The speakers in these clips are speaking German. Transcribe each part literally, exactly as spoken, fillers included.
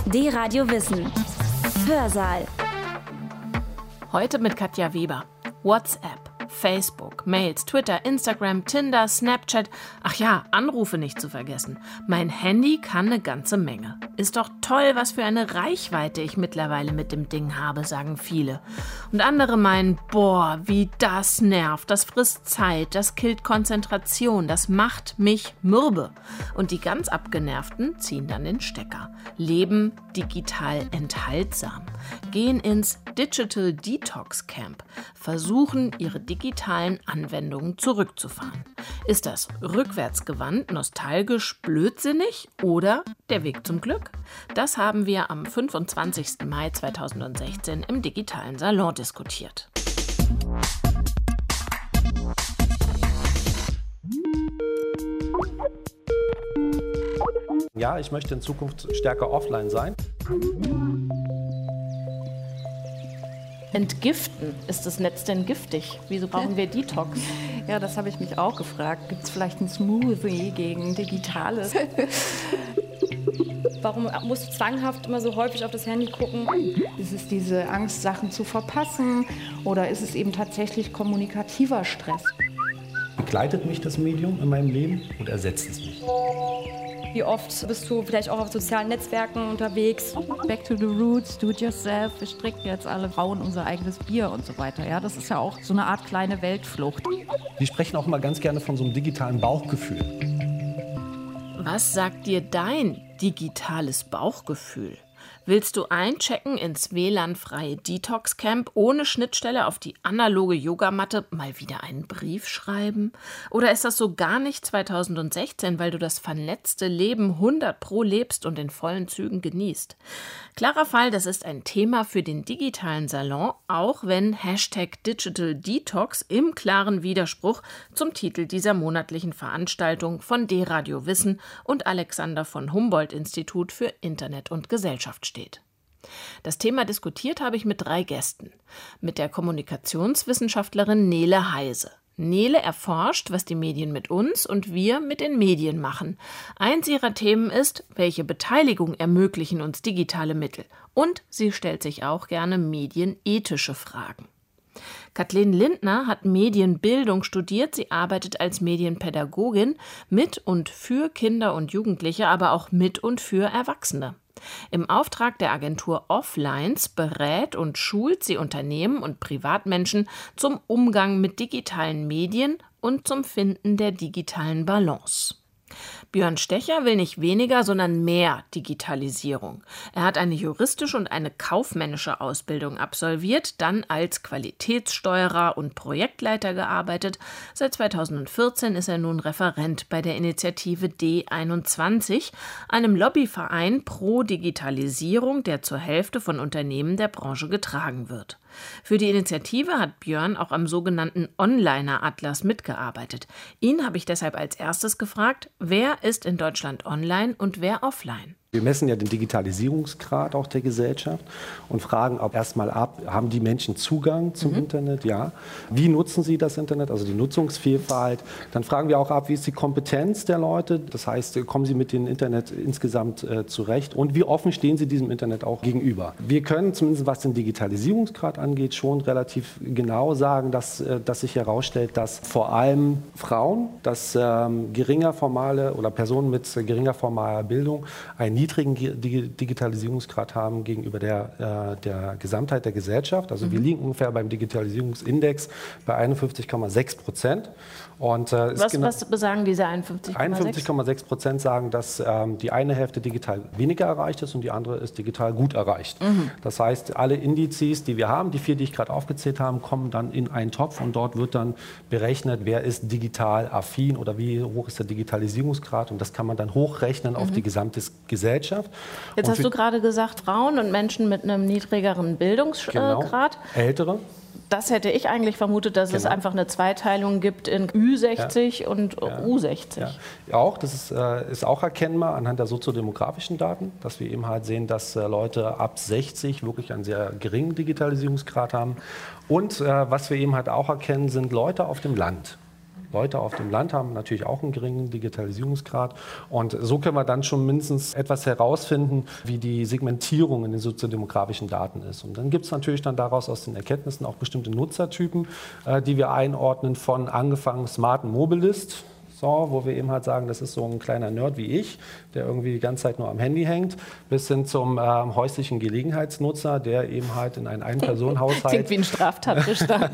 D-Radio Wissen. Hörsaal. Heute mit Katja Weber. WhatsApp, Facebook, Mails, Twitter, Instagram, Tinder, Snapchat. Ach ja, Anrufe nicht zu vergessen. Mein Handy kann eine ganze Menge. Ist doch toll, was für eine Reichweite ich mittlerweile mit dem Ding habe, sagen viele. Und andere meinen, boah, wie das nervt, das frisst Zeit, das killt Konzentration, das macht mich mürbe. Und die ganz Abgenervten ziehen dann den Stecker, leben digital enthaltsam, gehen ins Digital Detox Camp, versuchen, ihre digitalen Anwendungen zurückzufahren. Ist das rückwärtsgewandt, nostalgisch, blödsinnig oder der Weg zum Glück? Das haben wir am fünfundzwanzigsten Mai zweitausendsechzehn im digitalen Salon diskutiert. Ja, ich möchte in Zukunft stärker offline sein. Entgiften. Ist das Netz denn giftig? Wieso brauchen wir Detox? Ja, das habe ich mich auch gefragt. Gibt es vielleicht einen Smoothie gegen Digitales? Warum musst du zwanghaft immer so häufig auf das Handy gucken? Ist es diese Angst, Sachen zu verpassen? Oder ist es eben tatsächlich kommunikativer Stress? Begleitet mich das Medium in meinem Leben und ersetzt es mich? Wie oft bist du vielleicht auch auf sozialen Netzwerken unterwegs? Back to the roots, do it yourself. Wir stricken jetzt alle Frauen unser eigenes Bier und so weiter. Ja, das ist ja auch so eine Art kleine Weltflucht. Wir sprechen auch immer ganz gerne von so einem digitalen Bauchgefühl. Was sagt dir dein digitales Bauchgefühl? Willst du einchecken ins W L A N-freie Detox-Camp ohne Schnittstelle auf die analoge Yogamatte mal wieder einen Brief schreiben? Oder ist das so gar nicht zweitausendsechzehn, weil du das vernetzte Leben hundert pro lebst und in vollen Zügen genießt? Klarer Fall, das ist ein Thema für den digitalen Salon, auch wenn Hashtag Digital Detox im klaren Widerspruch zum Titel dieser monatlichen Veranstaltung von D-Radio Wissen und Alexander von Humboldt-Institut für Internet und Gesellschaft steht. Das Thema diskutiert habe ich mit drei Gästen. Mit der Kommunikationswissenschaftlerin Nele Heise. Nele erforscht, was die Medien mit uns und wir mit den Medien machen. Eins ihrer Themen ist, welche Beteiligung ermöglichen uns digitale Mittel. Und sie stellt sich auch gerne medienethische Fragen. Kathleen Lindner hat Medienbildung studiert. Sie arbeitet als Medienpädagogin mit und für Kinder und Jugendliche, aber auch mit und für Erwachsene. Im Auftrag der Agentur Offlines berät und schult sie Unternehmen und Privatmenschen zum Umgang mit digitalen Medien und zum Finden der digitalen Balance. Björn Stecher will nicht weniger, sondern mehr Digitalisierung. Er hat eine juristische und eine kaufmännische Ausbildung absolviert, dann als Qualitätssteuerer und Projektleiter gearbeitet. Seit zweitausendvierzehn ist er nun Referent bei der Initiative D einundzwanzig, einem Lobbyverein pro Digitalisierung, der zur Hälfte von Unternehmen der Branche getragen wird. Für die Initiative hat Björn auch am sogenannten Onliner-Atlas mitgearbeitet. Ihn habe ich deshalb als erstes gefragt, wer ist in Deutschland online und wer offline? Wir messen ja den Digitalisierungsgrad auch der Gesellschaft und fragen auch erstmal ab, haben die Menschen Zugang zum mhm. Internet? Ja. Wie nutzen sie das Internet, also die Nutzungsvielfalt? Dann fragen wir auch ab, wie ist die Kompetenz der Leute? Das heißt, kommen sie mit dem Internet insgesamt äh, zurecht? Und wie offen stehen sie diesem Internet auch gegenüber? Wir können zumindest, was den Digitalisierungsgrad angeht, schon relativ genau sagen, dass, äh, dass sich herausstellt, dass vor allem Frauen, dass ähm, geringer formale oder Personen mit äh, geringer formaler Bildung ein niedrigen Digitalisierungsgrad haben gegenüber der, äh, der Gesamtheit der Gesellschaft. Also mhm. wir liegen ungefähr beim Digitalisierungsindex bei einundfünfzig Komma sechs Prozent. Und, äh, was, genau, was besagen diese einundfünfzig Komma sechs? einundfünfzig Komma sechs Prozent sagen, dass ähm, die eine Hälfte digital weniger erreicht ist und die andere ist digital gut erreicht. Mhm. Das heißt, alle Indizes, die wir haben, die vier, die ich gerade aufgezählt habe, kommen dann in einen Topf und dort wird dann berechnet, wer ist digital affin oder wie hoch ist der Digitalisierungsgrad und das kann man dann hochrechnen mhm. auf die gesamte Gesellschaft. Jetzt und hast du gerade gesagt, Frauen und Menschen mit einem niedrigeren Bildungsgrad. Genau, Ältere. Das hätte ich eigentlich vermutet, dass genau. es einfach eine Zweiteilung gibt in Ü sechzig ja. und ja. U sechzig. Ja. ja, auch. Das ist, äh, ist auch erkennbar anhand der soziodemografischen Daten, dass wir eben halt sehen, dass äh, Leute ab sechzig wirklich einen sehr geringen Digitalisierungsgrad haben. Und äh, was wir eben halt auch erkennen, sind Leute auf dem Land. Leute auf dem Land haben natürlich auch einen geringen Digitalisierungsgrad. Und so können wir dann schon mindestens etwas herausfinden, wie die Segmentierung in den soziodemografischen Daten ist. Und dann gibt es natürlich dann daraus aus den Erkenntnissen auch bestimmte Nutzertypen, äh, die wir einordnen, von angefangen Smart Mobilist, so, wo wir eben halt sagen, das ist so ein kleiner Nerd wie ich, der irgendwie die ganze Zeit nur am Handy hängt, bis hin zum ähm, häuslichen Gelegenheitsnutzer, der eben halt in einen Ein-Personen-Haushalt... Klingt wie ein Straftatbestand.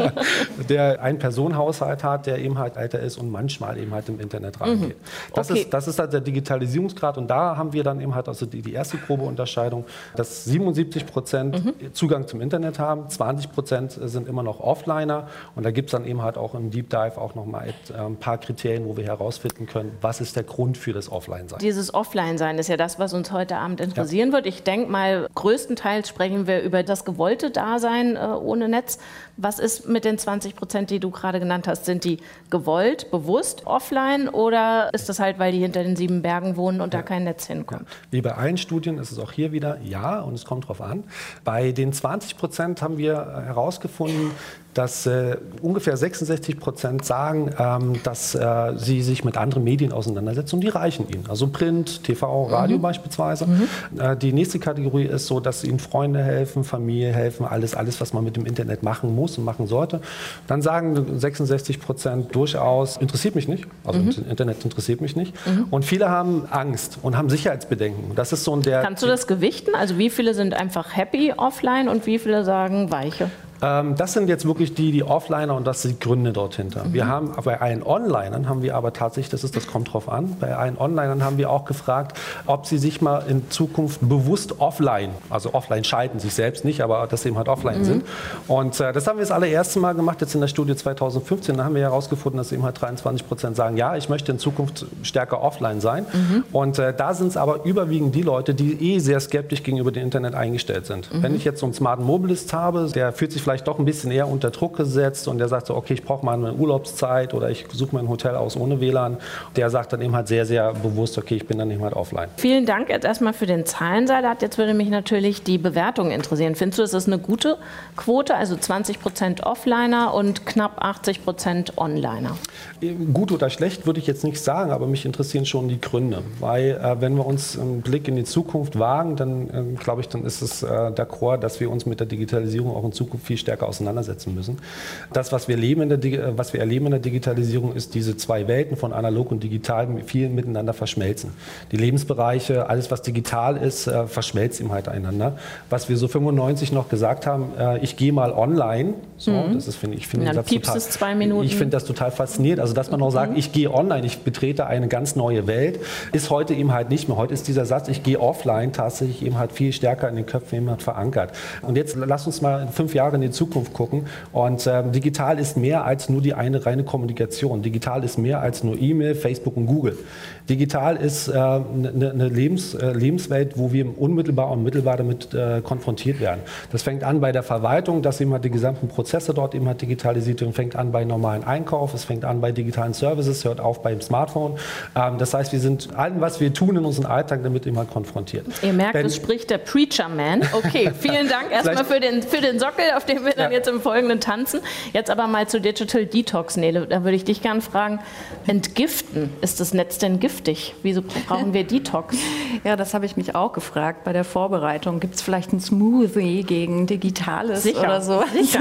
der einen Personenhaushalt hat, der eben halt älter ist und manchmal eben halt im Internet reingeht. Mhm. Das, okay. ist, das ist halt der Digitalisierungsgrad und da haben wir dann eben halt also die, die erste Probeunterscheidung, dass siebenundsiebzig Prozent mhm. Zugang zum Internet haben, zwanzig Prozent sind immer noch Offliner und da gibt es dann eben halt auch im Deep Dive auch noch mal ein paar Kriterien, wo wir herausfinden können, was ist der Grund für das Offline-Sein. Dieses Offline-Sein ist ja das, was uns heute Abend interessieren ja. wird. Ich denke mal, größtenteils sprechen wir über das gewollte Dasein äh, ohne Netz. Was ist mit den zwanzig Prozent, die du gerade genannt hast? Sind die gewollt, bewusst offline oder ist das halt, weil die hinter den sieben Bergen wohnen und ja. da kein Netz hinkommt? Ja. Wie bei allen Studien ist es auch hier wieder ja und es kommt drauf an. Bei den zwanzig Prozent haben wir herausgefunden, dass äh, ungefähr sechsundsechzig Prozent sagen, ähm, dass äh, sie sich mit anderen Medien auseinandersetzen und die reichen ihnen. Also Print, T V, Radio mhm. beispielsweise. Mhm. Äh, die nächste Kategorie ist so, dass ihnen Freunde helfen, Familie helfen, alles, alles, was man mit dem Internet machen muss und machen sollte. Dann sagen sechsundsechzig Prozent durchaus, interessiert mich nicht. Also mhm. Internet interessiert mich nicht. Mhm. Und viele haben Angst und haben Sicherheitsbedenken. Das ist so ein der. Kannst du das gewichten? Also wie viele sind einfach happy offline und wie viele sagen weiche? Das sind jetzt wirklich die, die Offliner und das sind die Gründe dort hinter. Mhm. Wir haben bei allen Onlinern haben wir aber tatsächlich, das ist, das kommt drauf an, bei allen Onlinern haben wir auch gefragt, ob sie sich mal in Zukunft bewusst offline, also offline schalten, sich selbst nicht, aber dass sie eben halt offline mhm. sind. Und äh, das haben wir das allererste Mal gemacht, jetzt in der Studie zweitausendfünfzehn, da haben wir herausgefunden, dass eben halt dreiundzwanzig Prozent sagen, ja, ich möchte in Zukunft stärker offline sein. Mhm. Und äh, da sind es aber überwiegend die Leute, die eh sehr skeptisch gegenüber dem Internet eingestellt sind. Mhm. Wenn ich jetzt so einen smarten Mobilist habe, der fühlt sich vielleicht doch ein bisschen eher unter Druck gesetzt und der sagt so, okay, ich brauche mal eine Urlaubszeit oder ich suche mir ein Hotel aus ohne W L A N. Der sagt dann eben halt sehr, sehr bewusst, okay, ich bin dann eben halt offline. Vielen Dank jetzt erstmal für den Zahlensalat. Jetzt würde mich natürlich die Bewertung interessieren. Findest du, das ist eine gute Quote, also zwanzig Prozent Offliner und knapp achtzig Prozent Onliner? Gut oder schlecht würde ich jetzt nicht sagen, aber mich interessieren schon die Gründe. Weil äh, wenn wir uns einen Blick in die Zukunft wagen, dann äh, glaube ich, dann ist es äh, d'accord, dass wir uns mit der Digitalisierung auch in Zukunft viel stärker auseinandersetzen müssen. Das, was wir, leben in der, was wir erleben in der Digitalisierung, ist diese zwei Welten von analog und digital viel miteinander verschmelzen. Die Lebensbereiche, alles was digital ist, äh, verschmelzt eben halt einander. Was wir so fünfundneunzig noch gesagt haben, äh, ich gehe mal online, so, mhm. das ist, finde ich, finde das total, es zwei Minuten. Ich finde das total faszinierend. Also, dass man auch sagt, mhm. ich gehe online, ich betrete eine ganz neue Welt, ist heute eben halt nicht mehr. Heute ist dieser Satz, ich gehe offline, tatsächlich eben halt viel stärker in den Köpfen eben halt verankert. Und jetzt lass uns mal fünf Jahre in die Zukunft gucken. Und ähm, digital ist mehr als nur die eine reine Kommunikation. Digital ist mehr als nur E-Mail, Facebook und Google. Digital ist eine äh, ne, ne Lebens, äh, Lebenswelt, wo wir unmittelbar und mittelbar damit äh, konfrontiert werden. Das fängt an bei der Verwaltung, dass eben halt die gesamten Prozesse dort eben halt digitalisiert werden, fängt an bei normalen Einkauf, es fängt an bei digitalen Services, hört auf beim Smartphone. Ähm, das heißt, wir sind allem, was wir tun in unserem Alltag, damit eben halt konfrontiert. Ihr merkt, Wenn, es spricht der Preacher Man. Okay, vielen Dank erstmal für den, für den Sockel, auf dem wir dann ja. jetzt im Folgenden tanzen. Jetzt aber mal zu Digital Detox, Nele. Da würde ich dich gerne fragen, entgiften, ist das Netz denn giftig? Wieso brauchen wir Detox? Ja, das habe ich mich auch gefragt bei der Vorbereitung. Gibt es vielleicht einen Smoothie gegen Digitales Sicher. oder so? Sicher.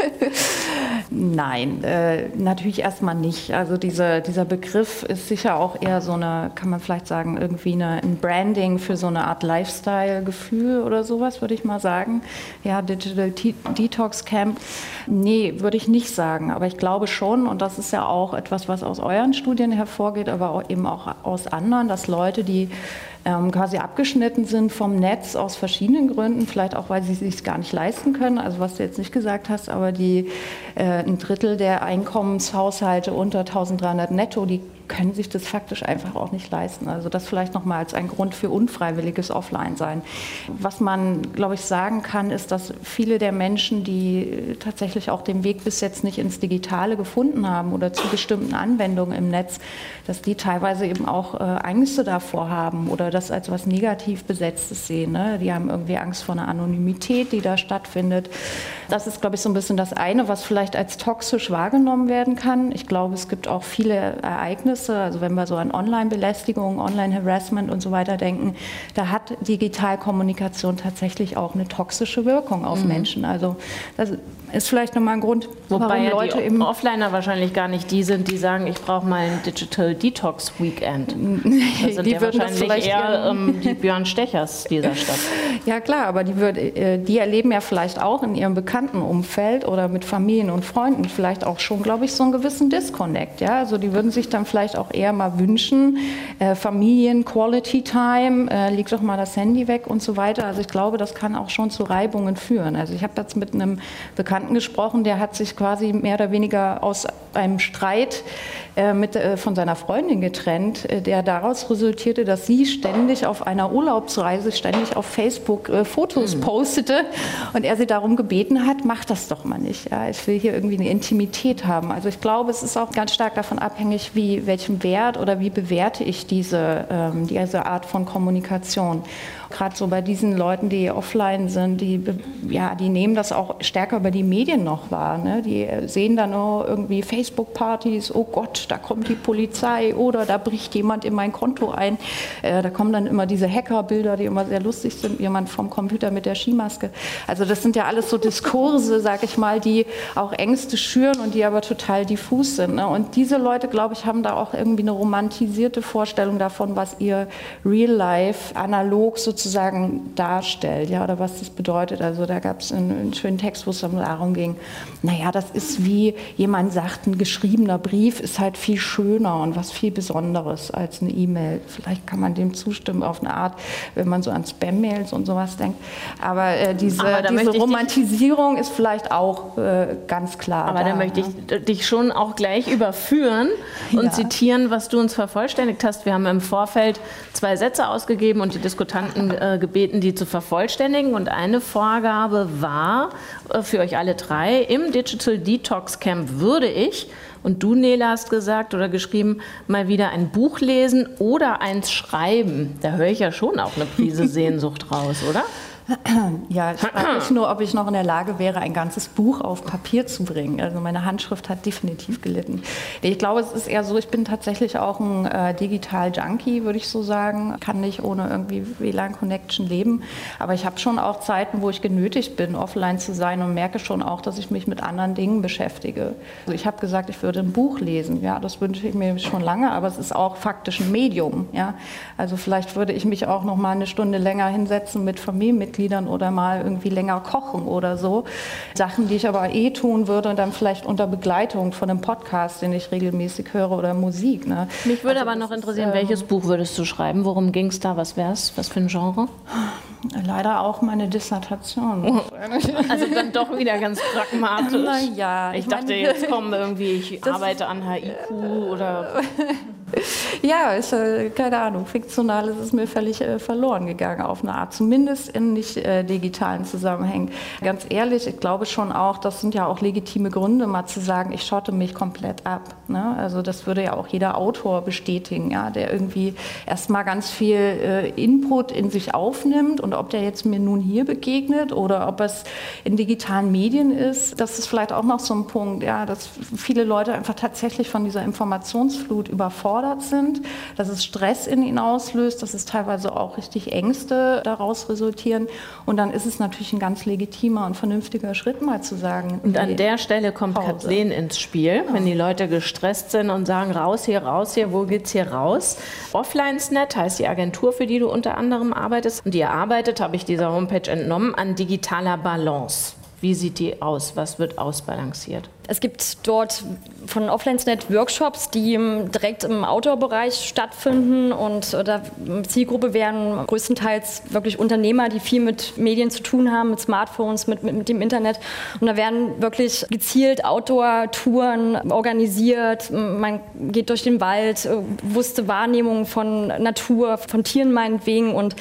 Nein, äh, natürlich erstmal nicht. Also diese, dieser Begriff ist sicher auch eher so eine, kann man vielleicht sagen, irgendwie eine, ein Branding für so eine Art Lifestyle-Gefühl oder sowas, würde ich mal sagen. Ja, Digital De- Detox Camp. Nee, würde ich nicht sagen. Aber ich glaube schon, und das ist ja auch etwas, was aus euren Studien hervorgeht, aber auch eben auch aus anderen, dass Leute, die ähm, quasi abgeschnitten sind vom Netz aus verschiedenen Gründen, vielleicht auch, weil sie es sich gar nicht leisten können, also was du jetzt nicht gesagt hast, aber die äh, ein Drittel der Einkommenshaushalte unter eintausenddreihundert netto, die können sich das faktisch einfach auch nicht leisten. Also das vielleicht nochmal als ein Grund für unfreiwilliges Offline-Sein. Was man, glaube ich, sagen kann, ist, dass viele der Menschen, die tatsächlich auch den Weg bis jetzt nicht ins Digitale gefunden haben oder zu bestimmten Anwendungen im Netz, dass die teilweise eben auch äh, Ängste davor haben oder das als was negativ Besetztes sehen. Ne? Die haben irgendwie Angst vor einer Anonymität, die da stattfindet. Das ist, glaube ich, so ein bisschen das eine, was vielleicht als toxisch wahrgenommen werden kann. Ich glaube, es gibt auch viele Ereignisse, also wenn wir so an Online-Belästigung, Online-Harassment und so weiter denken, da hat Digitalkommunikation tatsächlich auch eine toxische Wirkung auf mhm. Menschen. Also das ist vielleicht nochmal ein Grund, wobei warum ja Leute die eben Offliner wahrscheinlich gar nicht die sind, die sagen, ich brauche mal ein Digital Detox Weekend. Das sind die ja würden wahrscheinlich eher ähm, die Björn Stechers dieser Stadt. Ja klar, aber die, würd, die erleben ja vielleicht auch in ihrem bekannten Umfeld oder mit Familien und Freunden vielleicht auch schon, glaube ich, so einen gewissen Disconnect. Ja? Also die würden sich dann vielleicht auch eher mal wünschen, äh, Familien, Quality Time, äh, leg doch mal das Handy weg und so weiter. Also ich glaube, das kann auch schon zu Reibungen führen. Also ich habe jetzt mit einem Bekannten gesprochen, der hat sich quasi mehr oder weniger aus einem Streit äh, mit, äh, von seiner Freundin getrennt, äh, der daraus resultierte, dass sie ständig auf einer Urlaubsreise ständig auf Facebook äh, Fotos mhm. postete und er sie darum gebeten hat, mach das doch mal nicht. Ja, ich will hier irgendwie eine Intimität haben. Also ich glaube, es ist auch ganz stark davon abhängig, wie, welchen Wert oder wie bewerte ich diese, ähm, diese Art von Kommunikation. Gerade so bei diesen Leuten, die offline sind, die, ja, die nehmen das auch stärker über die Medien noch wahr. Ne? Die sehen dann nur irgendwie Facebook-Partys, oh Gott, da kommt die Polizei oder da bricht jemand in mein Konto ein. Äh, da kommen dann immer diese Hacker-Bilder, die immer sehr lustig sind, jemand vom Computer mit der Skimaske. Also das sind ja alles so Diskurse, sag ich mal, die auch Ängste schüren und die aber total diffus sind. Ne? Und diese Leute, glaube ich, haben da auch irgendwie eine romantisierte Vorstellung davon, was ihr Real Life analog sozusagen sozusagen darstellt, ja, oder was das bedeutet. Also da gab es einen, einen schönen Text, wo es darum ging, naja, das ist wie jemand sagt, ein geschriebener Brief ist halt viel schöner und was viel Besonderes als eine E-Mail. Vielleicht kann man dem zustimmen auf eine Art, wenn man so an Spam-Mails und sowas denkt. Aber äh, diese, Aber diese Romantisierung ist vielleicht auch äh, ganz klar. Aber da, da möchte ich dich schon auch gleich überführen und ja. zitieren, was du uns vervollständigt hast. Wir haben im Vorfeld zwei Sätze ausgegeben und die Diskutanten äh, gebeten, die zu vervollständigen. Und eine Vorgabe war äh, für euch alle drei, im Digital Detox Camp würde ich, und du, Nele, hast gesagt oder geschrieben, mal wieder ein Buch lesen oder eins schreiben. Da höre ich ja schon auch eine Prise Sehnsucht raus, oder? Ja, ich frage mich nur, ob ich noch in der Lage wäre, ein ganzes Buch auf Papier zu bringen. Also meine Handschrift hat definitiv gelitten. Ich glaube, es ist eher so, ich bin tatsächlich auch ein äh, Digital-Junkie, würde ich so sagen. Kann nicht ohne irgendwie W L A N-Connection leben. Aber ich habe schon auch Zeiten, wo ich genötigt bin, offline zu sein und merke schon auch, dass ich mich mit anderen Dingen beschäftige. Also ich habe gesagt, ich würde ein Buch lesen. Ja, das wünsche ich mir schon lange, aber es ist auch faktisch ein Medium. Ja? Also vielleicht würde ich mich auch noch mal eine Stunde länger hinsetzen mit Familienmitgliedern oder mal irgendwie länger kochen oder so. Sachen, die ich aber eh tun würde und dann vielleicht unter Begleitung von einem Podcast, den ich regelmäßig höre oder Musik. Ne? Mich würde also aber noch interessieren, ist, ähm, welches Buch würdest du schreiben? Worum ging es da? Was wär's? Was für ein Genre? Leider auch meine Dissertation. Also dann doch wieder ganz pragmatisch. Na ja, ich, ich dachte, meine, jetzt kommen irgendwie, ich arbeite an H I Q oder... Ja, ist, äh, keine Ahnung, fiktional ist es mir völlig äh, verloren gegangen auf eine Art, zumindest in nicht äh, digitalen Zusammenhängen. Ganz ehrlich, ich glaube schon auch, das sind ja auch legitime Gründe, mal zu sagen, ich schotte mich komplett ab. Ne? Also das würde ja auch jeder Autor bestätigen, ja, der irgendwie erstmal ganz viel äh, Input in sich aufnimmt und ob der jetzt mir nun hier begegnet oder ob es in digitalen Medien ist, das ist vielleicht auch noch so ein Punkt, ja, dass viele Leute einfach tatsächlich von dieser Informationsflut überfordert sind, dass es Stress in ihnen auslöst, dass es teilweise auch richtig Ängste daraus resultieren. Und dann ist es natürlich ein ganz legitimer und vernünftiger Schritt, mal zu sagen. Und an der Stelle kommt Kathleen ins Spiel, ja. Wenn die Leute gestresst sind und sagen, raus hier, raus hier, wo geht's hier raus? Offlinesnet heißt die Agentur, für die du unter anderem arbeitest. Und ihr arbeitet, habe ich dieser Homepage entnommen, an digitaler Balance. Wie sieht die aus? Was wird ausbalanciert? Es gibt dort von Offline-Net Workshops, die direkt im Outdoor-Bereich stattfinden und da Zielgruppe wären größtenteils wirklich Unternehmer, die viel mit Medien zu tun haben, mit Smartphones, mit, mit, mit dem Internet. Und da werden wirklich gezielt Outdoor-Touren organisiert. Man geht durch den Wald, bewusste Wahrnehmung von Natur, von Tieren meinetwegen und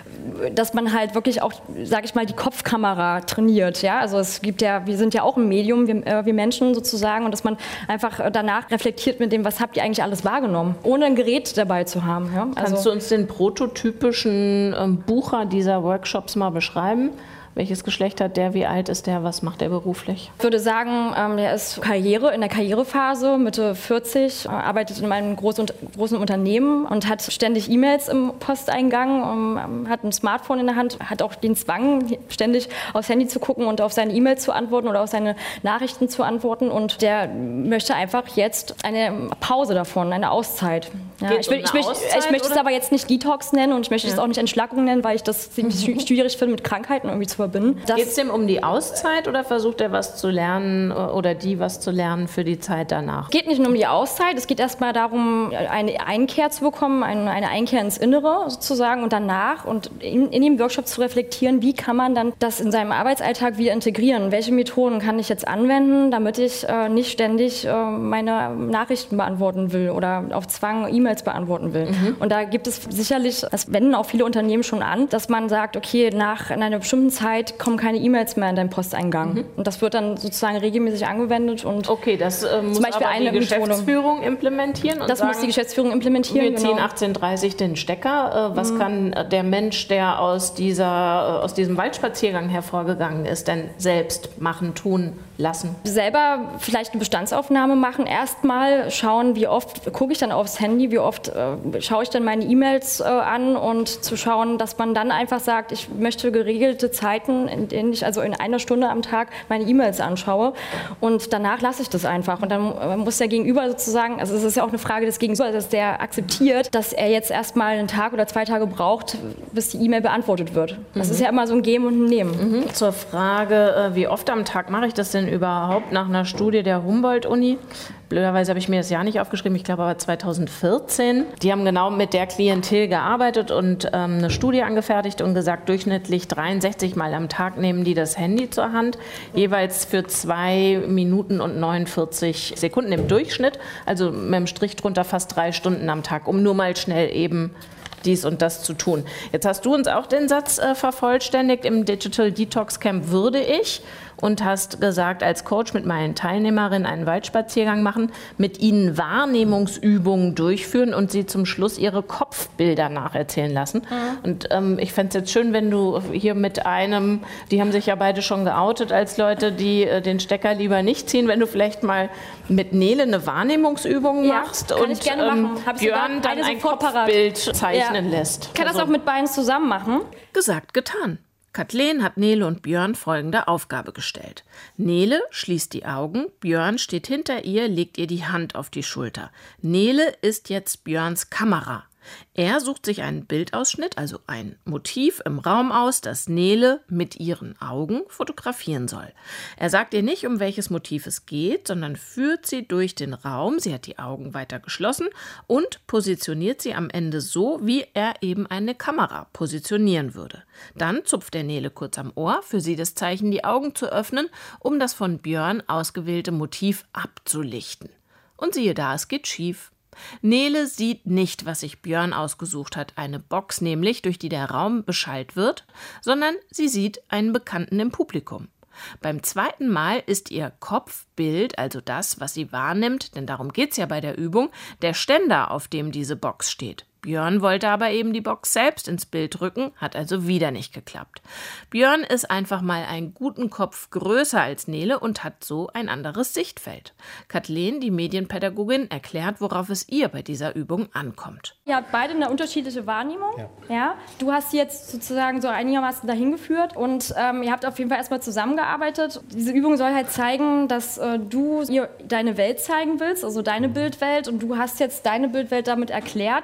dass man halt wirklich auch, sage ich mal, die Kopfkamera trainiert. Ja? Also es gibt ja, wir sind ja auch ein Medium, wir, äh, wir Menschen sozusagen, und dass man einfach danach reflektiert mit dem, was habt ihr eigentlich alles wahrgenommen, ohne ein Gerät dabei zu haben. Ja? Also, kannst du uns den prototypischen ähm, Bucher dieser Workshops mal beschreiben? Welches Geschlecht hat der? Wie alt ist der? Was macht er beruflich? Ich würde sagen, ähm, der ist Karriere, in der Karrierephase, Mitte vierzig, äh, arbeitet in einem großen, großen Unternehmen und hat ständig E-Mails im Posteingang, ähm, hat ein Smartphone in der Hand, hat auch den Zwang, ständig aufs Handy zu gucken und auf seine E-Mails zu antworten oder auf seine Nachrichten zu antworten. Und der möchte einfach jetzt eine Pause davon, eine Auszeit. Ja, ich, will, um ich, möchte, Auszeit, ich möchte es aber jetzt nicht Detox nennen und ich möchte ja. es auch nicht Entschlackung nennen, weil ich das ziemlich mhm. schwierig finde, mit Krankheiten irgendwie zu verbinden. Geht es dem um die Auszeit oder versucht er was zu lernen oder die was zu lernen für die Zeit danach? Es geht nicht nur um die Auszeit, es geht erstmal darum, eine Einkehr zu bekommen, eine, eine Einkehr ins Innere sozusagen und danach und in, in dem Workshop zu reflektieren, wie kann man dann das in seinem Arbeitsalltag wieder integrieren? Welche Methoden kann ich jetzt anwenden, damit ich äh, nicht ständig äh, meine Nachrichten beantworten will oder auf Zwang E-Mails beantworten will? Mhm. Und da gibt es sicherlich, das wenden auch viele Unternehmen schon an, dass man sagt, okay, nach einer bestimmten Zeit kommen keine E-Mails mehr in deinen Posteingang. Mhm. Und das wird dann sozusagen regelmäßig angewendet. Und okay, das äh, muss zum Beispiel aber eine die Geschäftsführung Methode. implementieren. Und das sagen, muss die Geschäftsführung implementieren. Wir ziehen genau. achtzehn Uhr dreißig den Stecker. Äh, was mhm. kann der Mensch, der aus, dieser, äh, aus diesem Waldspaziergang hervorgegangen ist, denn selbst machen, tun, lassen? Selber vielleicht eine Bestandsaufnahme machen. Erstmal schauen, wie oft gucke ich dann aufs Handy, wie oft äh, schaue ich dann meine E-Mails äh, an und zu schauen, dass man dann einfach sagt, ich möchte geregelte Zeiten, in denen ich also in einer Stunde am Tag meine E-Mails anschaue und danach lasse ich das einfach. Und dann muss der Gegenüber sozusagen, also es ist ja auch eine Frage des Gegenübers, dass der akzeptiert, dass er jetzt erstmal einen Tag oder zwei Tage braucht, bis die E-Mail beantwortet wird. Das mhm. ist ja immer so ein Geben und ein Nehmen. Mhm. Zur Frage, wie oft am Tag mache ich das denn überhaupt, nach einer Studie der Humboldt-Uni. Blöderweise habe ich mir das Jahr nicht aufgeschrieben, ich glaube aber zweitausendvierzehn. Die haben genau mit der Klientel gearbeitet und ähm, eine Studie angefertigt und gesagt, durchschnittlich dreiundsechzig Mal am Tag nehmen die das Handy zur Hand, jeweils für zwei Minuten und neunundvierzig Sekunden im Durchschnitt, also mit dem Strich drunter fast drei Stunden am Tag, um nur mal schnell eben dies und das zu tun. Jetzt hast du uns auch den Satz äh, vervollständigt, im Digital Detox Camp würde ich, und hast gesagt, als Coach mit meinen Teilnehmerinnen einen Waldspaziergang machen, mit ihnen Wahrnehmungsübungen durchführen und sie zum Schluss ihre Kopfbilder nacherzählen lassen. Mhm. Und ähm, ich fände es jetzt schön, wenn du hier mit einem, die haben sich ja beide schon geoutet als Leute, die äh, den Stecker lieber nicht ziehen, wenn du vielleicht mal mit Nele eine Wahrnehmungsübung ja, machst und ich gerne ähm, machen. Björn dann ein Kopfbild zeichnen ja. lässt. Ich kann also, das auch mit beiden zusammen machen. Gesagt, getan. Kathleen hat Nele und Björn folgende Aufgabe gestellt. Nele schließt die Augen, Björn steht hinter ihr, legt ihr die Hand auf die Schulter. Nele ist jetzt Björns Kamera. Er sucht sich einen Bildausschnitt, also ein Motiv im Raum aus, das Nele mit ihren Augen fotografieren soll. Er sagt ihr nicht, um welches Motiv es geht, sondern führt sie durch den Raum, sie hat die Augen weiter geschlossen und positioniert sie am Ende so, wie er eben eine Kamera positionieren würde. Dann zupft er Nele kurz am Ohr, für sie das Zeichen, die Augen zu öffnen, um das von Björn ausgewählte Motiv abzulichten. Und siehe da, es geht schief. Nele sieht nicht, was sich Björn ausgesucht hat, eine Box nämlich, durch die der Raum beschallt wird, sondern sie sieht einen Bekannten im Publikum. Beim zweiten Mal ist ihr Kopfbild, also das, was sie wahrnimmt, denn darum geht's ja bei der Übung, der Ständer, auf dem diese Box steht. Björn wollte aber eben die Box selbst ins Bild rücken, hat also wieder nicht geklappt. Björn ist einfach mal einen guten Kopf größer als Nele und hat so ein anderes Sichtfeld. Kathleen, die Medienpädagogin, erklärt, worauf es ihr bei dieser Übung ankommt. Ihr habt beide eine unterschiedliche Wahrnehmung. Ja. Ja? Du hast sie jetzt sozusagen so einigermaßen dahin geführt und ähm, ihr habt auf jeden Fall erstmal zusammengearbeitet. Diese Übung soll halt zeigen, dass äh, du ihr deine Welt zeigen willst, also deine Bildwelt, und du hast jetzt deine Bildwelt damit erklärt und das soll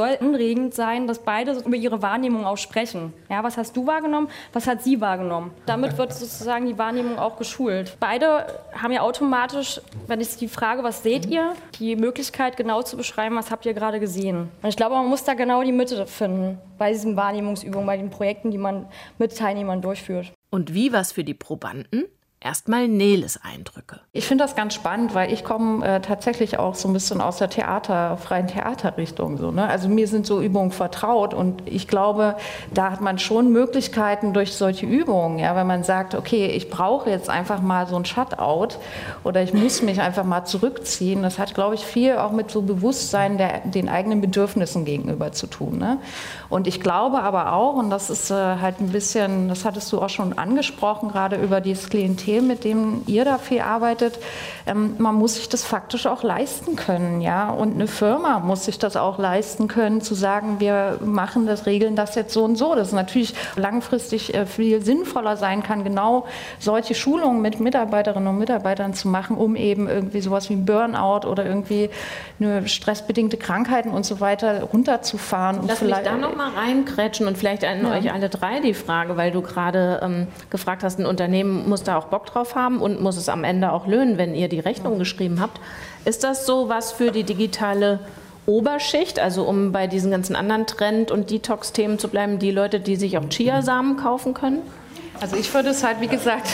soll anregend sein, dass beide über ihre Wahrnehmung auch sprechen. Ja, was hast du wahrgenommen, was hat sie wahrgenommen? Damit wird sozusagen die Wahrnehmung auch geschult. Beide haben ja automatisch, wenn ich die Frage, was seht ihr, die Möglichkeit genau zu beschreiben, was habt ihr gerade gesehen. Und ich glaube, man muss da genau die Mitte finden bei diesen Wahrnehmungsübungen, bei den Projekten, die man mit Teilnehmern durchführt. Und wie was für die Probanden? Erstmal Neles Eindrücke. Ich finde das ganz spannend, weil ich komme äh, tatsächlich auch so ein bisschen aus der Theater, freien Theaterrichtung. So, ne? Also mir sind so Übungen vertraut und ich glaube, da hat man schon Möglichkeiten durch solche Übungen, ja, wenn man sagt, okay, ich brauche jetzt einfach mal so ein Shutout oder ich muss mich einfach mal zurückziehen. Das hat, glaube ich, viel auch mit so Bewusstsein der, den eigenen Bedürfnissen gegenüber zu tun. Ne? Und ich glaube aber auch, und das ist äh, halt ein bisschen, das hattest du auch schon angesprochen, gerade über dieses Klientel, mit dem ihr da viel arbeitet, ähm, man muss sich das faktisch auch leisten können, ja, und eine Firma muss sich das auch leisten können, zu sagen, wir machen das, regeln das jetzt so und so, das natürlich langfristig äh, viel sinnvoller sein kann, genau solche Schulungen mit Mitarbeiterinnen und Mitarbeitern zu machen, um eben irgendwie sowas wie ein Burnout oder irgendwie eine stressbedingte Krankheiten und so weiter runterzufahren. Lass mich da noch mal reinkrätschen und vielleicht an ja. euch alle drei die Frage, weil du gerade ähm, gefragt hast, ein Unternehmen muss da auch Bock drauf haben und muss es am Ende auch löhnen, wenn ihr die Rechnung geschrieben habt. Ist das so was für die digitale Oberschicht, also um bei diesen ganzen anderen Trend- und Detox-Themen zu bleiben, die Leute, die sich auch Chiasamen kaufen können? Also ich würde es halt, wie gesagt,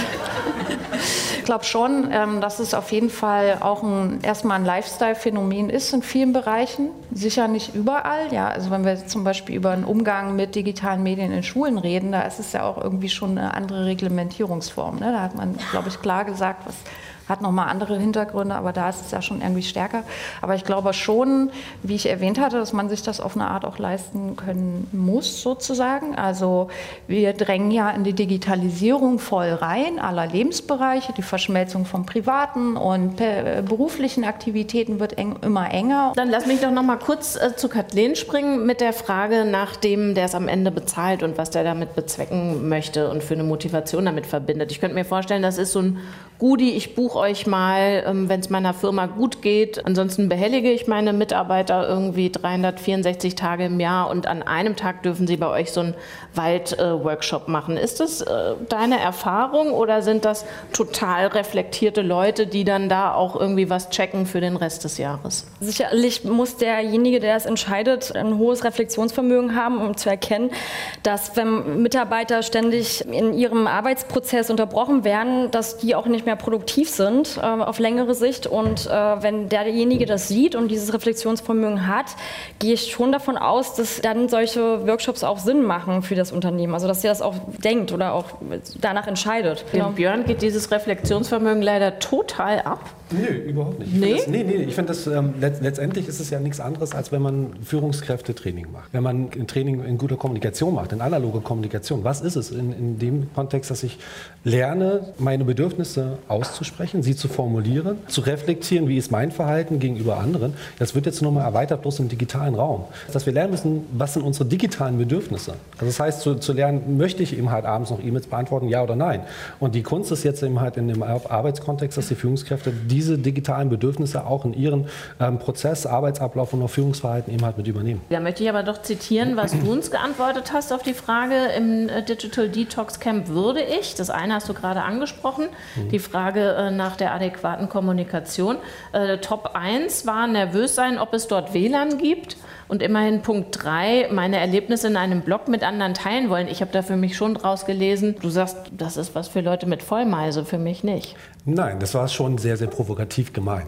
ich glaube schon, ähm, dass es auf jeden Fall auch ein, erstmal ein Lifestyle-Phänomen ist in vielen Bereichen. Sicher nicht überall. Ja. Also wenn wir zum Beispiel über einen Umgang mit digitalen Medien in Schulen reden, da ist es ja auch irgendwie schon eine andere Reglementierungsform. Ne? Da hat man, glaube ich, klar gesagt, was hat nochmal andere Hintergründe, aber da ist es ja schon irgendwie stärker. Aber ich glaube schon, wie ich erwähnt hatte, dass man sich das auf eine Art auch leisten können muss, sozusagen. Also wir drängen ja in die Digitalisierung voll rein, aller Lebensbereiche. Die Verschmelzung von privaten und beruflichen Aktivitäten wird eng, immer enger. Dann lass mich doch noch mal kurz äh, zu Kathleen springen mit der Frage nach dem, der es am Ende bezahlt und was der damit bezwecken möchte und für eine Motivation damit verbindet. Ich könnte mir vorstellen, das ist so ein Goodie, ich buche euch mal, ähm, wenn es meiner Firma gut geht. Ansonsten behellige ich meine Mitarbeiter irgendwie dreihundertvierundsechzig Tage im Jahr und an einem Tag dürfen sie bei euch so einen Wald-Workshop äh, machen. Ist das äh, deine Erfahrung oder sind das total reflektierte Leute, die dann da auch irgendwie was checken für den Rest des Jahres? Sicherlich muss derjenige, der es entscheidet, ein hohes Reflexionsvermögen haben, um zu erkennen, dass wenn Mitarbeiter ständig in ihrem Arbeitsprozess unterbrochen werden, dass die auch nicht mehr produktiv sind äh, auf längere Sicht. Und äh, wenn derjenige das sieht und dieses Reflexionsvermögen hat, gehe ich schon davon aus, dass dann solche Workshops auch Sinn machen für das Unternehmen. Also dass ihr das auch denkt oder auch danach entscheidet. Dem genau. Björn geht dieses Reflexionsvermögen leider total ab. Nö, überhaupt nicht. Ich nee? Das, nee, nee, ich finde das, ähm, let, letztendlich ist es ja nichts anderes, als wenn man Führungskräftetraining macht. Wenn man ein Training in guter Kommunikation macht, in analoge Kommunikation. Was ist es in, in dem Kontext, dass ich lerne, meine Bedürfnisse auszusprechen, sie zu formulieren, zu reflektieren, wie ist mein Verhalten gegenüber anderen. Das wird jetzt nochmal erweitert bloß im digitalen Raum. Dass wir lernen müssen, was sind unsere digitalen Bedürfnisse. Also das heißt, zu, zu lernen, möchte ich eben halt abends noch E-Mails beantworten, ja oder nein. Und die Kunst ist jetzt eben halt in dem Arbeitskontext, dass die Führungskräfte diese digitalen Bedürfnisse auch in ihren ähm, Prozess, Arbeitsablauf und auch Führungsverhalten eben halt mit übernehmen. Da möchte ich aber doch zitieren, was du uns geantwortet hast auf die Frage, im Digital Detox Camp würde ich, das eine hast du gerade angesprochen, mhm. die Frage äh, nach der adäquaten Kommunikation. Äh, Top eins war nervös sein, ob es dort W L A N gibt. Und immerhin Punkt drei, meine Erlebnisse in einem Blog mit anderen teilen wollen. Ich habe da für mich schon draus gelesen, du sagst, das ist was für Leute mit Vollmeise, für mich nicht. Nein, das war schon sehr, sehr provokativ gemeint.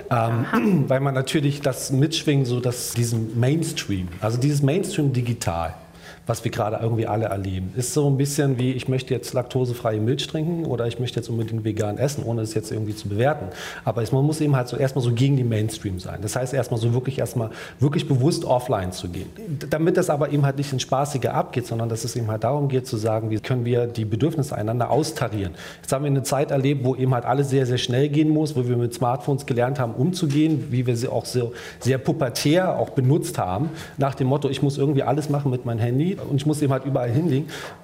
Ähm, weil man natürlich das mitschwingt, so dass diesen Mainstream, also dieses Mainstream digital, was wir gerade irgendwie alle erleben, ist so ein bisschen wie, ich möchte jetzt laktosefreie Milch trinken oder ich möchte jetzt unbedingt vegan essen, ohne es jetzt irgendwie zu bewerten. Aber es, man muss eben halt so erstmal so gegen die Mainstream sein. Das heißt erstmal so wirklich erstmal wirklich bewusst offline zu gehen. Damit das aber eben halt nicht ins Spaßige abgeht, sondern dass es eben halt darum geht zu sagen, wie können wir die Bedürfnisse einander austarieren. Jetzt haben wir eine Zeit erlebt, wo eben halt alles sehr, sehr schnell gehen muss, wo wir mit Smartphones gelernt haben, umzugehen, wie wir sie auch so sehr pubertär auch benutzt haben, nach dem Motto, ich muss irgendwie alles machen mit meinem Handy und ich muss eben halt überall hinlegen.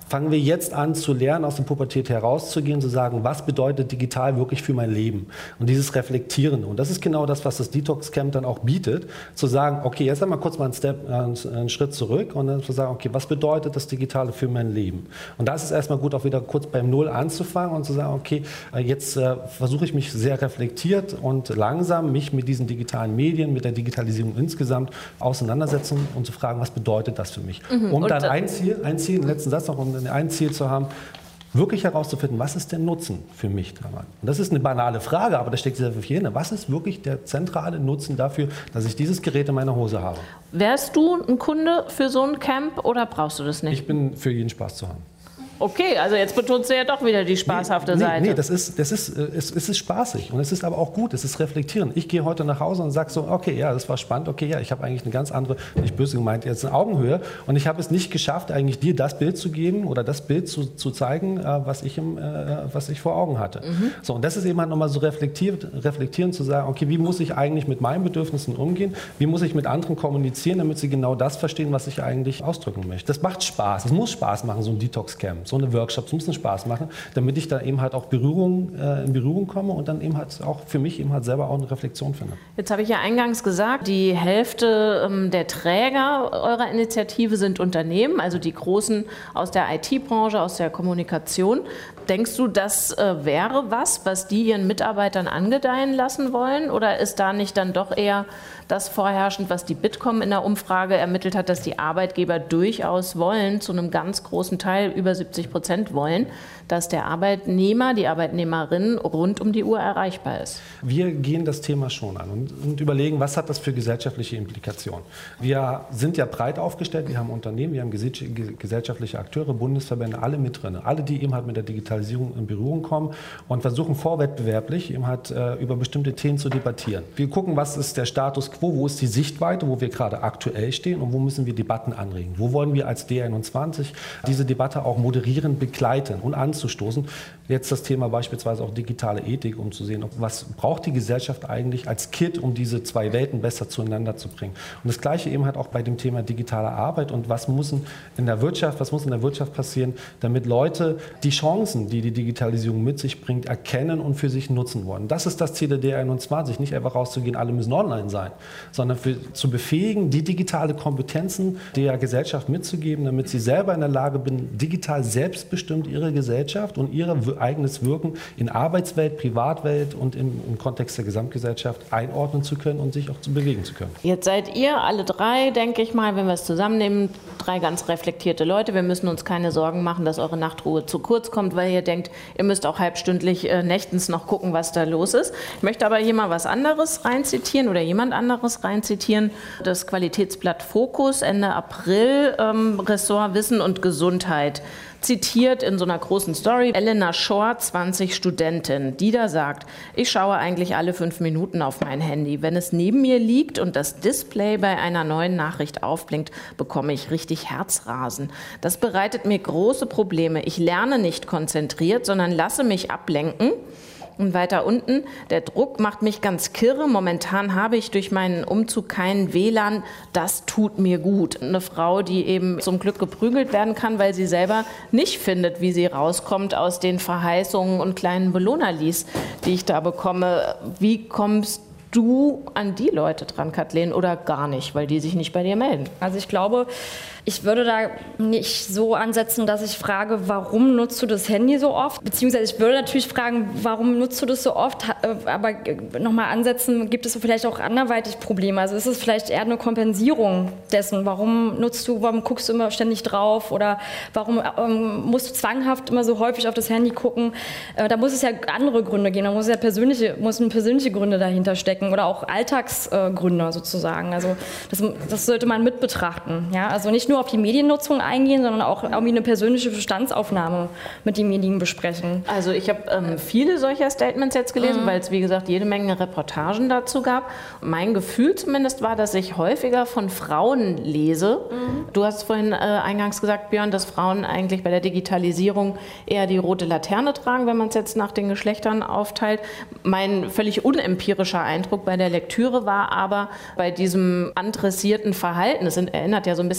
fangen wir jetzt an zu lernen, aus der Pubertät herauszugehen, zu sagen, was bedeutet digital wirklich für mein Leben? Und dieses Reflektieren. Und das ist genau das, was das Detox Camp dann auch bietet, zu sagen, okay, jetzt einmal kurz mal einen, Step, äh, einen Schritt zurück und dann zu sagen, okay, was bedeutet das Digitale für mein Leben? Und da ist es erstmal gut, auch wieder kurz beim Null anzufangen und zu sagen, okay, äh, jetzt äh, versuche ich mich sehr reflektiert und langsam mich mit diesen digitalen Medien, mit der Digitalisierung insgesamt auseinandersetzen und zu fragen, was bedeutet das für mich? Mhm. Um dann ein Ziel, ein Ziel, den letzten Satz noch, um ein Ziel zu haben, wirklich herauszufinden, was ist der Nutzen für mich daran? Und das ist eine banale Frage, aber da steckt sehr viel hinter. Was ist wirklich der zentrale Nutzen dafür, dass ich dieses Gerät in meiner Hose habe? Wärst du ein Kunde für so ein Camp oder brauchst du das nicht? Ich bin für jeden Spaß zu haben. Okay, also jetzt betonst du ja doch wieder die spaßhafte nee, nee, Seite. Nee, das ist, das ist, es, es ist spaßig und es ist aber auch gut, es ist reflektierend. Ich gehe heute nach Hause und sage so, okay, ja, das war spannend, okay, ja, ich habe eigentlich eine ganz andere, nicht böse gemeint, jetzt eine Augenhöhe und ich habe es nicht geschafft, eigentlich dir das Bild zu geben oder das Bild zu, zu zeigen, was ich, im, was ich vor Augen hatte. Mhm. So, und das ist eben halt nochmal so reflektiert, reflektierend zu sagen, okay, wie muss ich eigentlich mit meinen Bedürfnissen umgehen, wie muss ich mit anderen kommunizieren, damit sie genau das verstehen, was ich eigentlich ausdrücken möchte. Das macht Spaß, es muss Spaß machen, so ein Detox-Camp. So eine Workshops müssen Spaß machen, damit ich da eben halt auch Berührung, äh, in Berührung komme und dann eben halt auch für mich eben halt selber auch eine Reflexion finde. Jetzt habe ich ja eingangs gesagt, die Hälfte ähm, der Träger eurer Initiative sind Unternehmen, also die Großen aus der I T-Branche, aus der Kommunikation. Denkst du, das äh, wäre was, was die ihren Mitarbeitern angedeihen lassen wollen? Oder ist da nicht dann doch eher das vorherrschend, was die Bitkom in der Umfrage ermittelt hat, dass die Arbeitgeber durchaus wollen, zu einem ganz großen Teil, über siebzig Prozent wollen, dass der Arbeitnehmer, die Arbeitnehmerin rund um die Uhr erreichbar ist? Wir gehen das Thema schon an und, und überlegen, was hat das für gesellschaftliche Implikationen. Wir sind ja breit aufgestellt, wir haben Unternehmen, wir haben gesellschaftliche Akteure, Bundesverbände, alle mit drin, alle, die eben halt mit der Digitalisierung in Berührung kommen und versuchen vorwettbewerblich eben halt äh, über bestimmte Themen zu debattieren. Wir gucken, was ist der Status quo, wo ist die Sichtweite, wo wir gerade aktuell stehen und wo müssen wir Debatten anregen. Wo wollen wir als D einundzwanzig diese Debatte auch moderieren, begleiten und anzustoßen. Jetzt das Thema beispielsweise auch digitale Ethik, um zu sehen, was braucht die Gesellschaft eigentlich als Kit, um diese zwei Welten besser zueinander zu bringen. Und das Gleiche eben halt auch bei dem Thema digitale Arbeit und was muss in der Wirtschaft, was muss in der Wirtschaft passieren, damit Leute die Chancen, die die Digitalisierung mit sich bringt, erkennen und für sich nutzen wollen. Das ist das Ziel der D einundzwanzig, nicht einfach rauszugehen, alle müssen online sein, sondern für, zu befähigen, die digitale Kompetenzen der Gesellschaft mitzugeben, damit sie selber in der Lage bin, digital selbstbestimmt ihre Gesellschaft und ihr eigenes Wirken in Arbeitswelt, Privatwelt und im, im Kontext der Gesamtgesellschaft einordnen zu können und sich auch zu bewegen zu können. Jetzt seid ihr alle drei, denke ich mal, wenn wir es zusammennehmen, drei ganz reflektierte Leute. Wir müssen uns keine Sorgen machen, dass eure Nachtruhe zu kurz kommt, weil ihr denkt, ihr müsst auch halbstündlich äh, nächtens noch gucken, was da los ist. Ich möchte aber hier mal was anderes reinzitieren oder jemand anderes reinzitieren. Das Qualitätsblatt Fokus Ende April, ähm, Ressort Wissen und Gesundheit, zitiert in so einer großen Story Elena Schor, zwanzig Studentin, die da sagt, ich schaue eigentlich alle fünf Minuten auf mein Handy. Wenn es neben mir liegt und das Display bei einer neuen Nachricht aufblinkt, bekomme ich richtig Herzrasen. Das bereitet mir große Probleme. Ich lerne nicht konzentriert, sondern lasse mich ablenken. Und weiter unten, der Druck macht mich ganz kirre. Momentan habe ich durch meinen Umzug keinen W L A N. Das tut mir gut. Eine Frau, die eben zum Glück geprügelt werden kann, weil sie selber nicht findet, wie sie rauskommt aus den Verheißungen und kleinen Belohnerlis, die ich da bekomme. Wie kommst du an die Leute dran, Kathleen, oder gar nicht, weil die sich nicht bei dir melden? Also ich glaube, ich würde da nicht so ansetzen, dass ich frage, warum nutzt du das Handy so oft? Beziehungsweise ich würde natürlich fragen, warum nutzt du das so oft? Aber nochmal ansetzen, gibt es vielleicht auch anderweitig Probleme? Also ist es vielleicht eher eine Kompensierung dessen? Warum nutzt du, warum guckst du immer ständig drauf? Oder warum ähm, musst du zwanghaft immer so häufig auf das Handy gucken? Äh, da muss es ja andere Gründe geben. Da muss ja persönliche, müssen persönliche Gründe dahinter stecken oder auch Alltagsgründe äh, sozusagen. Also das, das sollte man mit betrachten. Ja? Also nicht nur auf die Mediennutzung eingehen, sondern auch irgendwie eine persönliche Bestandsaufnahme mit demjenigen besprechen. Also ich habe ähm, viele solcher Statements jetzt gelesen, mhm. weil es wie gesagt jede Menge Reportagen dazu gab. Mein Gefühl zumindest war, dass ich häufiger von Frauen lese. Mhm. Du hast vorhin äh, eingangs gesagt, Björn, dass Frauen eigentlich bei der Digitalisierung eher die rote Laterne tragen, wenn man es jetzt nach den Geschlechtern aufteilt. Mein völlig unempirischer Eindruck bei der Lektüre war aber bei diesem adressierten Verhalten, es erinnert ja so ein bisschen an Pavlovs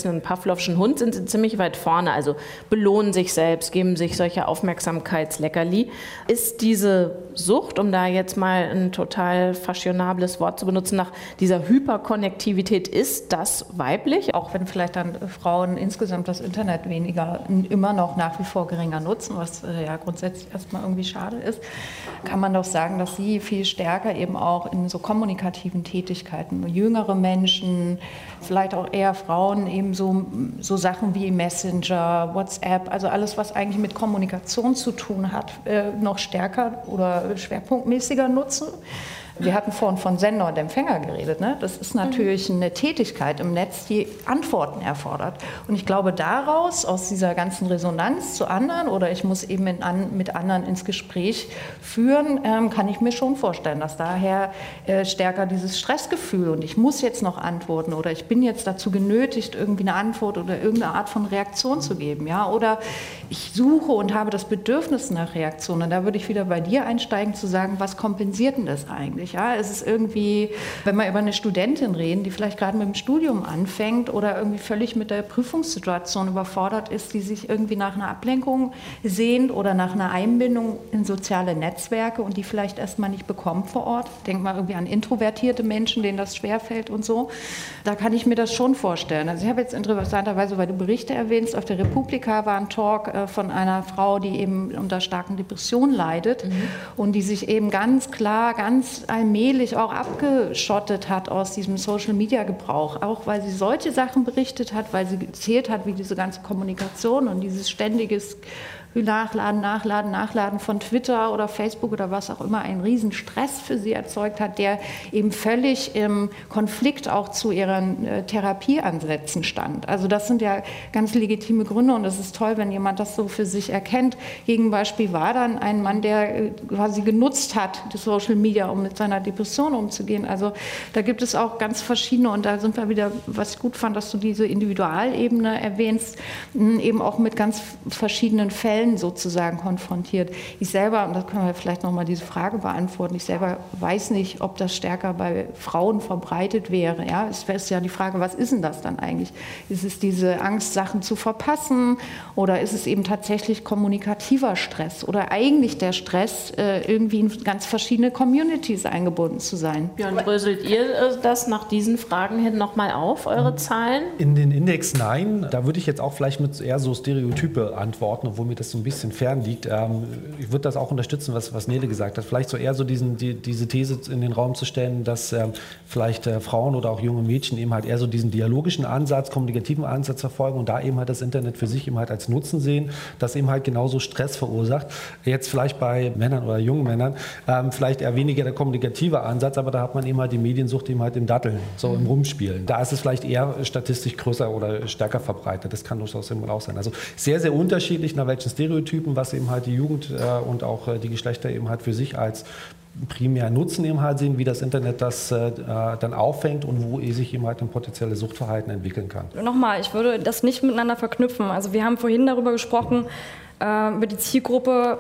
Pavlovschen Hund sind sie ziemlich weit vorne, also belohnen sich selbst, geben sich solche Aufmerksamkeitsleckerli. Ist diese Sucht, um da jetzt mal ein total fashionables Wort zu benutzen, nach dieser Hyperkonnektivität, ist das weiblich? Auch wenn vielleicht dann Frauen insgesamt das Internet weniger, immer noch nach wie vor geringer nutzen, was äh, ja grundsätzlich erstmal irgendwie schade ist, kann man doch sagen, dass sie viel stärker eben auch in so kommunikativen Tätigkeiten, jüngere Menschen, vielleicht auch eher Frauen, eben so, so Sachen wie Messenger, WhatsApp, also alles, was eigentlich mit Kommunikation zu tun hat, äh, noch stärker oder schwerpunktmäßiger nutzen. Wir hatten vorhin von Sender und Empfänger geredet. Ne? Das ist natürlich eine Tätigkeit im Netz, die Antworten erfordert. Und ich glaube, daraus, aus dieser ganzen Resonanz zu anderen oder ich muss eben in an, mit anderen ins Gespräch führen, ähm, kann ich mir schon vorstellen, dass daher äh, stärker dieses Stressgefühl und ich muss jetzt noch antworten oder ich bin jetzt dazu genötigt, irgendwie eine Antwort oder irgendeine Art von Reaktion zu geben. Ja? Oder ich suche und habe das Bedürfnis nach Reaktion. Und da würde ich wieder bei dir einsteigen, zu sagen, was kompensiert denn das eigentlich? Ja, es ist irgendwie, wenn wir über eine Studentin reden, die vielleicht gerade mit dem Studium anfängt oder irgendwie völlig mit der Prüfungssituation überfordert ist, die sich irgendwie nach einer Ablenkung sehnt oder nach einer Einbindung in soziale Netzwerke und die vielleicht erstmal nicht bekommt vor Ort. Denk mal irgendwie an introvertierte Menschen, denen das schwerfällt und so. Da kann ich mir das schon vorstellen. Also ich habe jetzt interessanterweise, weil du Berichte erwähnst, auf der Republika war ein Talk äh, von einer Frau, die eben unter starken Depressionen leidet mhm. und die sich eben ganz klar, ganz allmählich auch abgeschottet hat aus diesem Social-Media-Gebrauch, auch weil sie solche Sachen berichtet hat, weil sie erzählt hat, wie diese ganze Kommunikation und dieses ständiges Nachladen, Nachladen, Nachladen von Twitter oder Facebook oder was auch immer einen riesen Stress für sie erzeugt hat, der eben völlig im Konflikt auch zu ihren äh, Therapieansätzen stand. Also das sind ja ganz legitime Gründe und es ist toll, wenn jemand das so für sich erkennt. Gegenbeispiel war dann ein Mann, der äh, quasi genutzt hat, die Social Media, um mit seiner Depression umzugehen. Also da gibt es auch ganz verschiedene und da sind wir wieder, was ich gut fand, dass du diese Individualebene erwähnst, mh, eben auch mit ganz verschiedenen Fällen sozusagen konfrontiert. Ich selber, und da können wir vielleicht nochmal diese Frage beantworten, ich selber weiß nicht, ob das stärker bei Frauen verbreitet wäre. Ja? Es ist ja die Frage, was ist denn das dann eigentlich? Ist es diese Angst, Sachen zu verpassen oder ist es eben tatsächlich kommunikativer Stress oder eigentlich der Stress, irgendwie in ganz verschiedene Communities eingebunden zu sein? Ja, und dröselt ihr das nach diesen Fragen hin nochmal auf, eure Zahlen? In den Index nein, da würde ich jetzt auch vielleicht mit eher so Stereotype antworten, obwohl mir das so ein bisschen fern liegt. Ähm, ich würde das auch unterstützen, was, was Nele gesagt hat. Vielleicht so eher so diesen, die, diese These in den Raum zu stellen, dass ähm, vielleicht äh, Frauen oder auch junge Mädchen eben halt eher so diesen dialogischen Ansatz, kommunikativen Ansatz verfolgen und da eben halt das Internet für sich eben halt als Nutzen sehen, das eben halt genauso Stress verursacht. Jetzt vielleicht bei Männern oder jungen Männern ähm, vielleicht eher weniger der kommunikative Ansatz, aber da hat man eben halt die Mediensucht eben halt im Datteln, so im Rumspielen. Da ist es vielleicht eher statistisch größer oder stärker verbreitet. Das kann durchaus eben auch sein. Also sehr, sehr unterschiedlich, nach welchen Stereotypen, was eben halt die Jugend äh, und auch äh, die Geschlechter eben halt für sich als primär Nutzen eben halt sehen, wie das Internet das äh, dann auffängt und wo sich eben halt ein potenzielles Suchtverhalten entwickeln kann. Nochmal, ich würde das nicht miteinander verknüpfen. Also wir haben vorhin darüber gesprochen, äh, über die Zielgruppe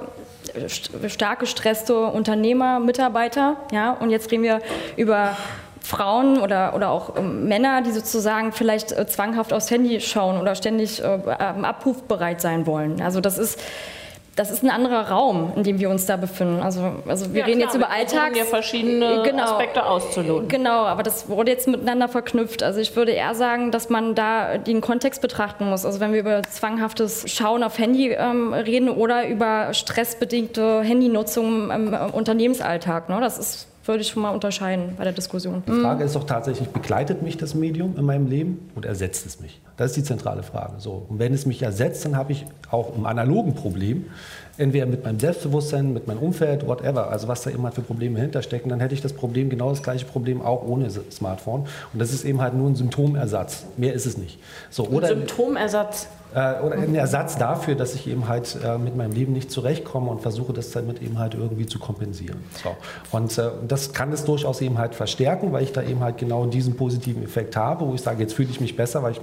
st- stark gestresste Unternehmer, Mitarbeiter, ja, und jetzt reden wir über Frauen oder, oder auch ähm, Männer, die sozusagen vielleicht äh, zwanghaft aufs Handy schauen oder ständig äh, abrufbereit sein wollen. Also das ist, das ist ein anderer Raum, in dem wir uns da befinden. Also, also wir ja, reden klar, jetzt über Alltags... ja verschiedene genau, Aspekte auszuloten. Genau, aber das wurde jetzt miteinander verknüpft. Also ich würde eher sagen, dass man da den Kontext betrachten muss. Also wenn wir über zwanghaftes Schauen auf Handy ähm, reden oder über stressbedingte Handynutzung im äh, Unternehmensalltag, ne? Das ist... würde ich schon mal unterscheiden bei der Diskussion. Die Frage ist doch tatsächlich, begleitet mich das Medium in meinem Leben oder ersetzt es mich? Das ist die zentrale Frage. So. Und wenn es mich ersetzt, dann habe ich auch ein analogen Problem, entweder mit meinem Selbstbewusstsein, mit meinem Umfeld, whatever, also was da immer für Probleme hinterstecken, dann hätte ich das Problem, genau das gleiche Problem auch ohne Smartphone. Und das ist eben halt nur ein Symptomersatz. Mehr ist es nicht. So, oder ein Symptomersatz? Äh, oder ein Ersatz dafür, dass ich eben halt äh, mit meinem Leben nicht zurechtkomme und versuche, das damit eben halt irgendwie zu kompensieren. So. Und äh, das kann es durchaus eben halt verstärken, weil ich da eben halt genau diesen positiven Effekt habe, wo ich sage, jetzt fühle ich mich besser, weil ich mein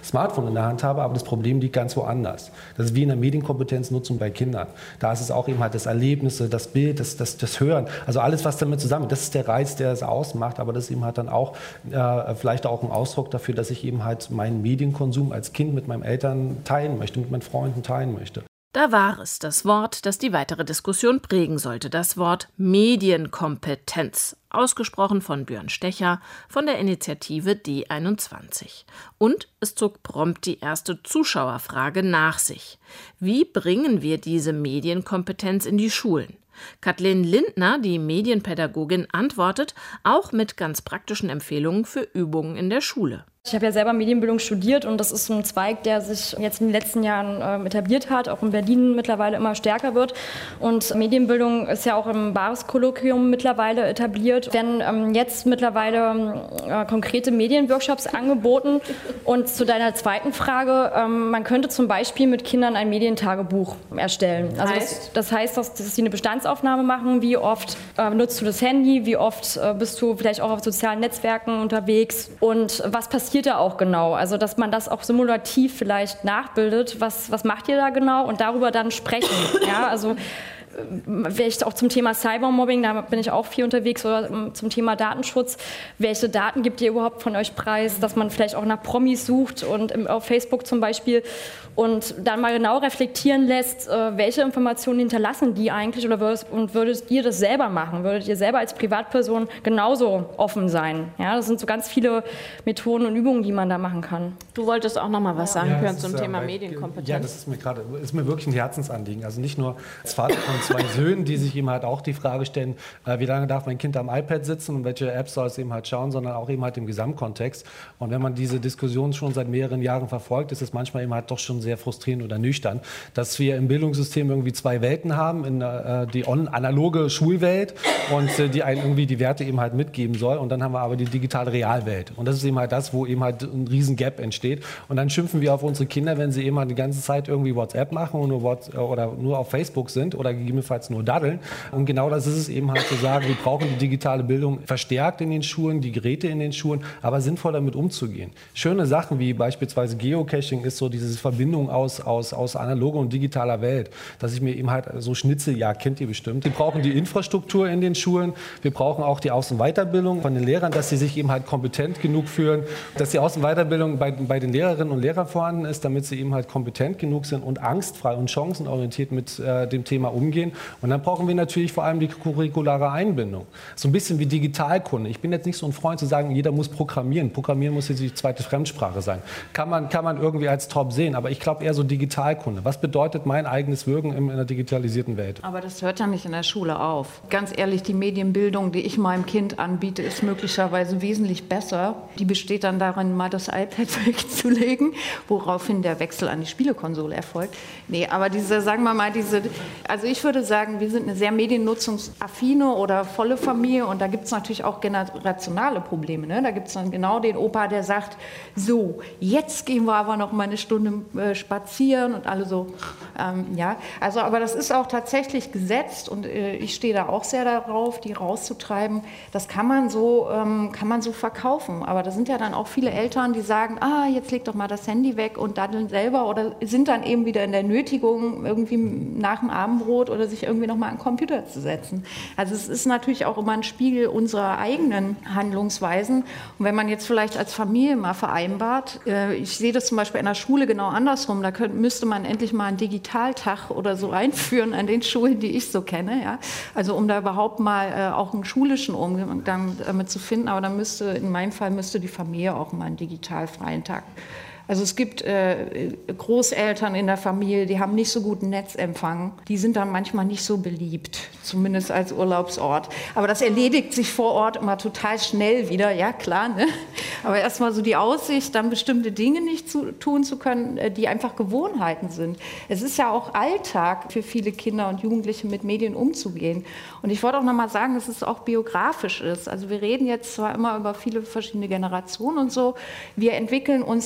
Smartphone in der Hand habe, aber das Problem liegt ganz woanders. Das ist wie in der Medienkompetenznutzung bei Kindern. Da ist es auch eben halt das Erlebnisse, das Bild, das, das, das Hören, also alles, was damit zusammen, das ist der Reiz, der es ausmacht, aber das ist eben halt dann auch äh, vielleicht auch ein Ausdruck dafür, dass ich eben halt meinen Medienkonsum als Kind mit meinen Eltern teilen möchte, mit meinen Freunden teilen möchte. Da war es, das Wort, das die weitere Diskussion prägen sollte, das Wort Medienkompetenz, ausgesprochen von Björn Stecher von der Initiative D einundzwanzig. Und es zog prompt die erste Zuschauerfrage nach sich. Wie bringen wir diese Medienkompetenz in die Schulen? Kathleen Lindner, die Medienpädagogin, antwortet auch mit ganz praktischen Empfehlungen für Übungen in der Schule. Ich habe ja selber Medienbildung studiert und das ist ein Zweig, der sich jetzt in den letzten Jahren äh, etabliert hat, auch in Berlin mittlerweile immer stärker wird. Und Medienbildung ist ja auch im Bares-Kolloquium mittlerweile etabliert. Werden ähm, jetzt mittlerweile äh, konkrete Medienworkshops angeboten. Und zu deiner zweiten Frage, ähm, man könnte zum Beispiel mit Kindern ein Medientagebuch erstellen. Also das, das heißt, dass, dass sie eine Bestandsaufnahme machen, wie oft äh, nutzt du das Handy, wie oft äh, bist du vielleicht auch auf sozialen Netzwerken unterwegs und was passiert da auch genau, also dass man das auch simulativ vielleicht nachbildet, was, was macht ihr da genau und darüber dann sprechen, ja, also vielleicht auch zum Thema Cybermobbing, da bin ich auch viel unterwegs, oder zum Thema Datenschutz. Welche Daten gibt ihr überhaupt von euch preis, dass man vielleicht auch nach Promis sucht und auf Facebook zum Beispiel und dann mal genau reflektieren lässt, welche Informationen hinterlassen die eigentlich oder würdet, und würdet ihr das selber machen? Würdet ihr selber als Privatperson genauso offen sein? Ja, das sind so ganz viele Methoden und Übungen, die man da machen kann. Du wolltest auch noch mal was sagen ja, können zum ist, Thema äh, Medienkompetenz. Ja, das ist mir gerade, ist mir wirklich ein Herzensanliegen. Also nicht nur als Vater von zwei Söhnen, die sich eben halt auch die Frage stellen, äh, wie lange darf mein Kind am iPad sitzen und welche Apps soll es eben halt schauen, sondern auch eben halt im Gesamtkontext. Und wenn man diese Diskussion schon seit mehreren Jahren verfolgt, ist es manchmal eben halt doch schon sehr frustrierend oder nüchtern, dass wir im Bildungssystem irgendwie zwei Welten haben, in, äh, die on- analoge Schulwelt und äh, die einen irgendwie die Werte eben halt mitgeben soll und dann haben wir aber die digitale Realwelt. Und das ist eben halt das, wo eben halt ein riesen Gap entsteht. Und dann schimpfen wir auf unsere Kinder, wenn sie eben halt die ganze Zeit irgendwie WhatsApp machen und nur, What- oder nur auf Facebook sind oder gegebenenfalls nur daddeln. Und genau das ist es eben halt zu sagen, wir brauchen die digitale Bildung verstärkt in den Schulen, die Geräte in den Schulen, aber sinnvoll damit umzugehen. Schöne Sachen wie beispielsweise Geocaching ist so diese Verbindung aus, aus, aus analoger und digitaler Welt, dass ich mir eben halt so Schnitzeljagd, kennt ihr bestimmt. Wir brauchen die Infrastruktur in den Schulen, wir brauchen auch die Aus- und Weiterbildung von den Lehrern, dass sie sich eben halt kompetent genug fühlen, dass die Aus- und Weiterbildung bei, bei den Lehrerinnen und Lehrern vorhanden ist, damit sie eben halt kompetent genug sind und angstfrei und chancenorientiert mit äh, dem Thema umgehen. Und dann brauchen wir natürlich vor allem die curriculare Einbindung. So ein bisschen wie Digitalkunde. Ich bin jetzt nicht so ein Freund zu sagen, jeder muss programmieren. Programmieren muss jetzt die zweite Fremdsprache sein. Kann man, kann man irgendwie als top sehen, aber ich glaube eher so Digitalkunde. Was bedeutet mein eigenes Wirken in einer digitalisierten Welt? Aber das hört ja nicht in der Schule auf. Ganz ehrlich, die Medienbildung, die ich meinem Kind anbiete, ist möglicherweise wesentlich besser. Die besteht dann darin, mal das iPad wegzulegen, woraufhin der Wechsel an die Spielekonsole erfolgt. Nee, aber diese, sagen wir mal, diese, also ich würde sagen, wir sind eine sehr mediennutzungsaffine oder volle Familie und da gibt es natürlich auch generationale Probleme. Ne? Da gibt es dann genau den Opa, der sagt, so, jetzt gehen wir aber noch mal eine Stunde äh, spazieren und alle so, ähm, ja. Also, aber das ist auch tatsächlich gesetzt und äh, ich stehe da auch sehr darauf, die rauszutreiben. Das kann man so, ähm, kann man so verkaufen. Aber da sind ja dann auch viele Eltern, die sagen, ah, jetzt leg doch mal das Handy weg und daddeln selber oder sind dann eben wieder in der Nötigung, irgendwie nach dem Abendbrot oder sich irgendwie noch mal an den Computer zu setzen. Also es ist natürlich auch immer ein Spiegel unserer eigenen Handlungsweisen. Und wenn man jetzt vielleicht als Familie mal vereinbart, äh, ich sehe das zum Beispiel in der Schule genau andersrum, da könnte, müsste man endlich mal einen Digitaltag oder so einführen an den Schulen, die ich so kenne. Ja? Also um da überhaupt mal äh, auch einen schulischen Umgang damit zu finden. Aber dann müsste, in meinem Fall müsste die Familie auch mal einen digitalfreien Tag. Also es gibt äh, Großeltern in der Familie, die haben nicht so guten Netzempfang. Die sind dann manchmal nicht so beliebt, zumindest als Urlaubsort. Aber das erledigt sich vor Ort immer total schnell wieder, ja klar. Ne? Aber erstmal so die Aussicht, dann bestimmte Dinge nicht zu, tun zu können, die einfach Gewohnheiten sind. Es ist ja auch Alltag für viele Kinder und Jugendliche, mit Medien umzugehen. Und ich wollte auch noch mal sagen, dass es auch biografisch ist. Also wir reden jetzt zwar immer über viele verschiedene Generationen und so. Wir entwickeln uns ja mit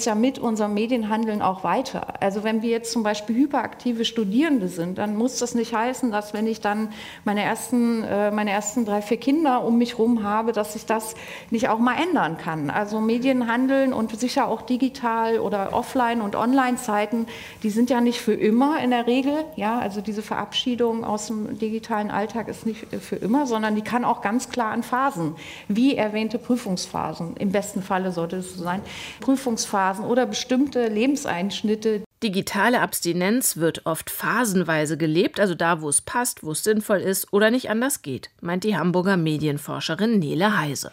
unser Medienhandeln auch weiter. Also wenn wir jetzt zum Beispiel hyperaktive Studierende sind, dann muss das nicht heißen, dass wenn ich dann meine ersten, äh, meine ersten drei, vier Kinder um mich herum habe, dass ich das nicht auch mal ändern kann. Also Medienhandeln und sicher auch digital oder Offline- und Online-Zeiten, die sind ja nicht für immer in der Regel. Ja, also diese Verabschiedung aus dem digitalen Alltag ist nicht für immer, sondern die kann auch ganz klar an Phasen, wie erwähnte Prüfungsphasen, im besten Falle sollte es so sein, Prüfungsphasen oder bestimmte Lebenseinschnitte. Digitale Abstinenz wird oft phasenweise gelebt, also da, wo es passt, wo es sinnvoll ist oder nicht anders geht, meint die Hamburger Medienforscherin Nele Heise.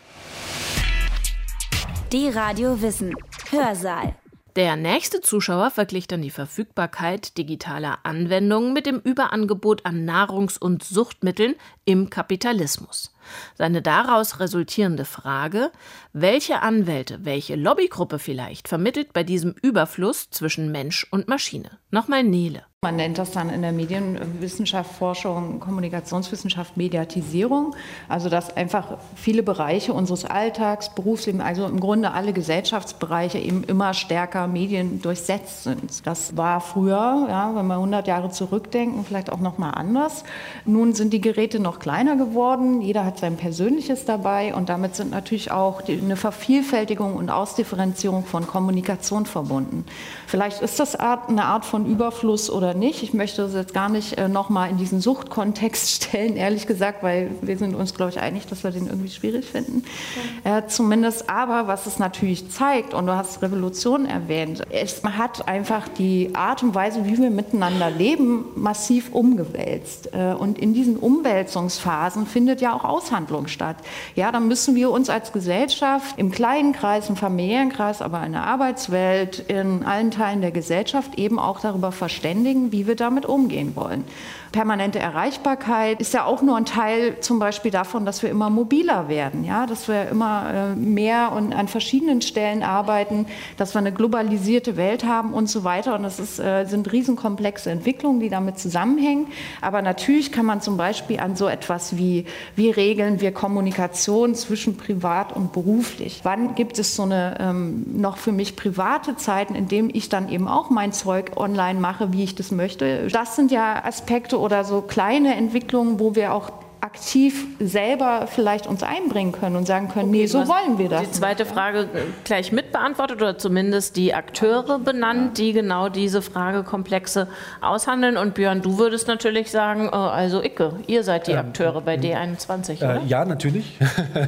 Die Radio Wissen Hörsaal. Der nächste Zuschauer verglich dann die Verfügbarkeit digitaler Anwendungen mit dem Überangebot an Nahrungs- und Suchtmitteln im Kapitalismus. Seine daraus resultierende Frage, welche Anwälte, welche Lobbygruppe vielleicht vermittelt bei diesem Überfluss zwischen Mensch und Maschine? Nochmal Nele. Man nennt das dann in der Medienwissenschaft, Forschung, Kommunikationswissenschaft Mediatisierung. Also dass einfach viele Bereiche unseres Alltags, Berufsleben, also im Grunde alle Gesellschaftsbereiche eben immer stärker mediendurchsetzt sind. Das war früher, ja, wenn wir hundert Jahre zurückdenken, vielleicht auch noch mal anders. Nun sind die Geräte noch kleiner geworden. Jeder hat sein Persönliches dabei und damit sind natürlich auch die, eine Vervielfältigung und Ausdifferenzierung von Kommunikation verbunden. Vielleicht ist das Art, eine Art von Überfluss oder nicht. Ich möchte das jetzt gar nicht äh, nochmal in diesen Suchtkontext stellen, ehrlich gesagt, weil wir sind uns, glaube ich, einig, dass wir den irgendwie schwierig finden. Ja. Äh, zumindest aber, was es natürlich zeigt, und du hast Revolution erwähnt, es hat einfach die Art und Weise, wie wir miteinander leben, massiv umgewälzt. Äh, und in diesen Umwälzungsphasen findet ja auch Aushandlung statt. Ja, dann müssen wir uns als Gesellschaft im kleinen Kreis, im familiären Kreis, aber in der Arbeitswelt, in allen Teilen der Gesellschaft eben auch darüber verständigen, wie wir damit umgehen wollen. Permanente Erreichbarkeit ist ja auch nur ein Teil zum Beispiel davon, dass wir immer mobiler werden, ja, dass wir immer äh, mehr und an verschiedenen Stellen arbeiten, dass wir eine globalisierte Welt haben und so weiter. Und das ist, äh, sind riesenkomplexe Entwicklungen, die damit zusammenhängen. Aber natürlich kann man zum Beispiel an so etwas wie, wie regeln wir Kommunikation zwischen privat und beruflich? Wann gibt es so eine ähm, noch für mich private Zeiten, in denen ich dann eben auch mein Zeug online mache, wie ich das möchte? Das sind ja Aspekte oder so kleine Entwicklungen, wo wir auch aktiv selber vielleicht uns einbringen können und sagen können, okay, nee, so wollen wir das. Die zweite nicht. Frage gleich mit beantwortet oder zumindest die Akteure benannt, die genau diese Fragekomplexe aushandeln. Und Björn, du würdest natürlich sagen, also Icke, ihr seid die Akteure bei D einundzwanzig, oder? Äh, ja, natürlich.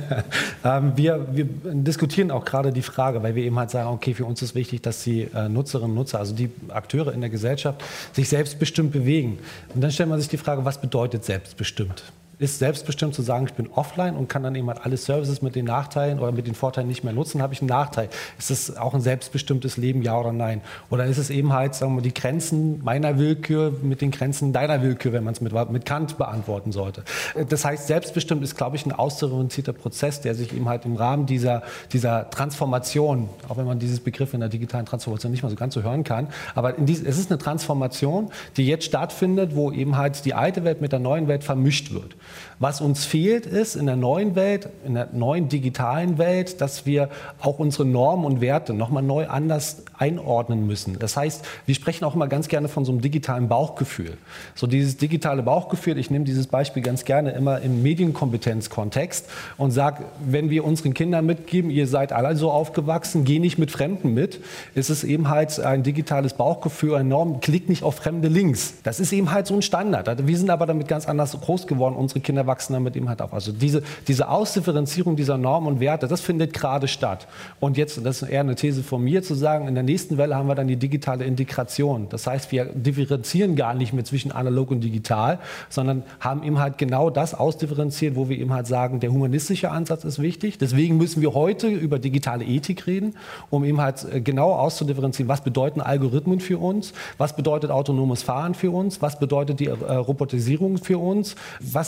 ähm, wir, wir diskutieren auch gerade die Frage, weil wir eben halt sagen, okay, für uns ist wichtig, dass die äh, Nutzerinnen und Nutzer, also die Akteure in der Gesellschaft, sich selbstbestimmt bewegen. Und dann stellt man sich die Frage, was bedeutet selbstbestimmt? Ist selbstbestimmt zu sagen, ich bin offline und kann dann eben halt alle Services mit den Nachteilen oder mit den Vorteilen nicht mehr nutzen, habe ich einen Nachteil. Ist es auch ein selbstbestimmtes Leben, ja oder nein? Oder ist es eben halt, sagen wir mal, die Grenzen meiner Willkür mit den Grenzen deiner Willkür, wenn man es mit, mit Kant beantworten sollte? Das heißt, selbstbestimmt ist, glaube ich, ein ausdifferenzierter Prozess, der sich eben halt im Rahmen dieser, dieser Transformation, auch wenn man dieses Begriff in der digitalen Transformation nicht mal so ganz so hören kann, aber in dies, es ist eine Transformation, die jetzt stattfindet, wo eben halt die alte Welt mit der neuen Welt vermischt wird. Was uns fehlt, ist in der neuen Welt, in der neuen digitalen Welt, dass wir auch unsere Normen und Werte nochmal neu anders einordnen müssen. Das heißt, wir sprechen auch immer ganz gerne von so einem digitalen Bauchgefühl. So dieses digitale Bauchgefühl, ich nehme dieses Beispiel ganz gerne immer im Medienkompetenzkontext und sage, wenn wir unseren Kindern mitgeben, ihr seid alle so aufgewachsen, geh nicht mit Fremden mit, ist es eben halt ein digitales Bauchgefühl, eine Norm, klick nicht auf fremde Links. Das ist eben halt so ein Standard. Wir sind aber damit ganz anders groß geworden, unsere Kinder wachsen damit eben halt auf. Also diese, diese Ausdifferenzierung dieser Normen und Werte, das findet gerade statt. Und jetzt, das ist eher eine These von mir, zu sagen, in der nächsten Welle haben wir dann die digitale Integration. Das heißt, wir differenzieren gar nicht mehr zwischen analog und digital, sondern haben eben halt genau das ausdifferenziert, wo wir eben halt sagen, der humanistische Ansatz ist wichtig. Deswegen müssen wir heute über digitale Ethik reden, um eben halt genau auszudifferenzieren, was bedeuten Algorithmen für uns, was bedeutet autonomes Fahren für uns, was bedeutet die äh, Robotisierung für uns, was sind da für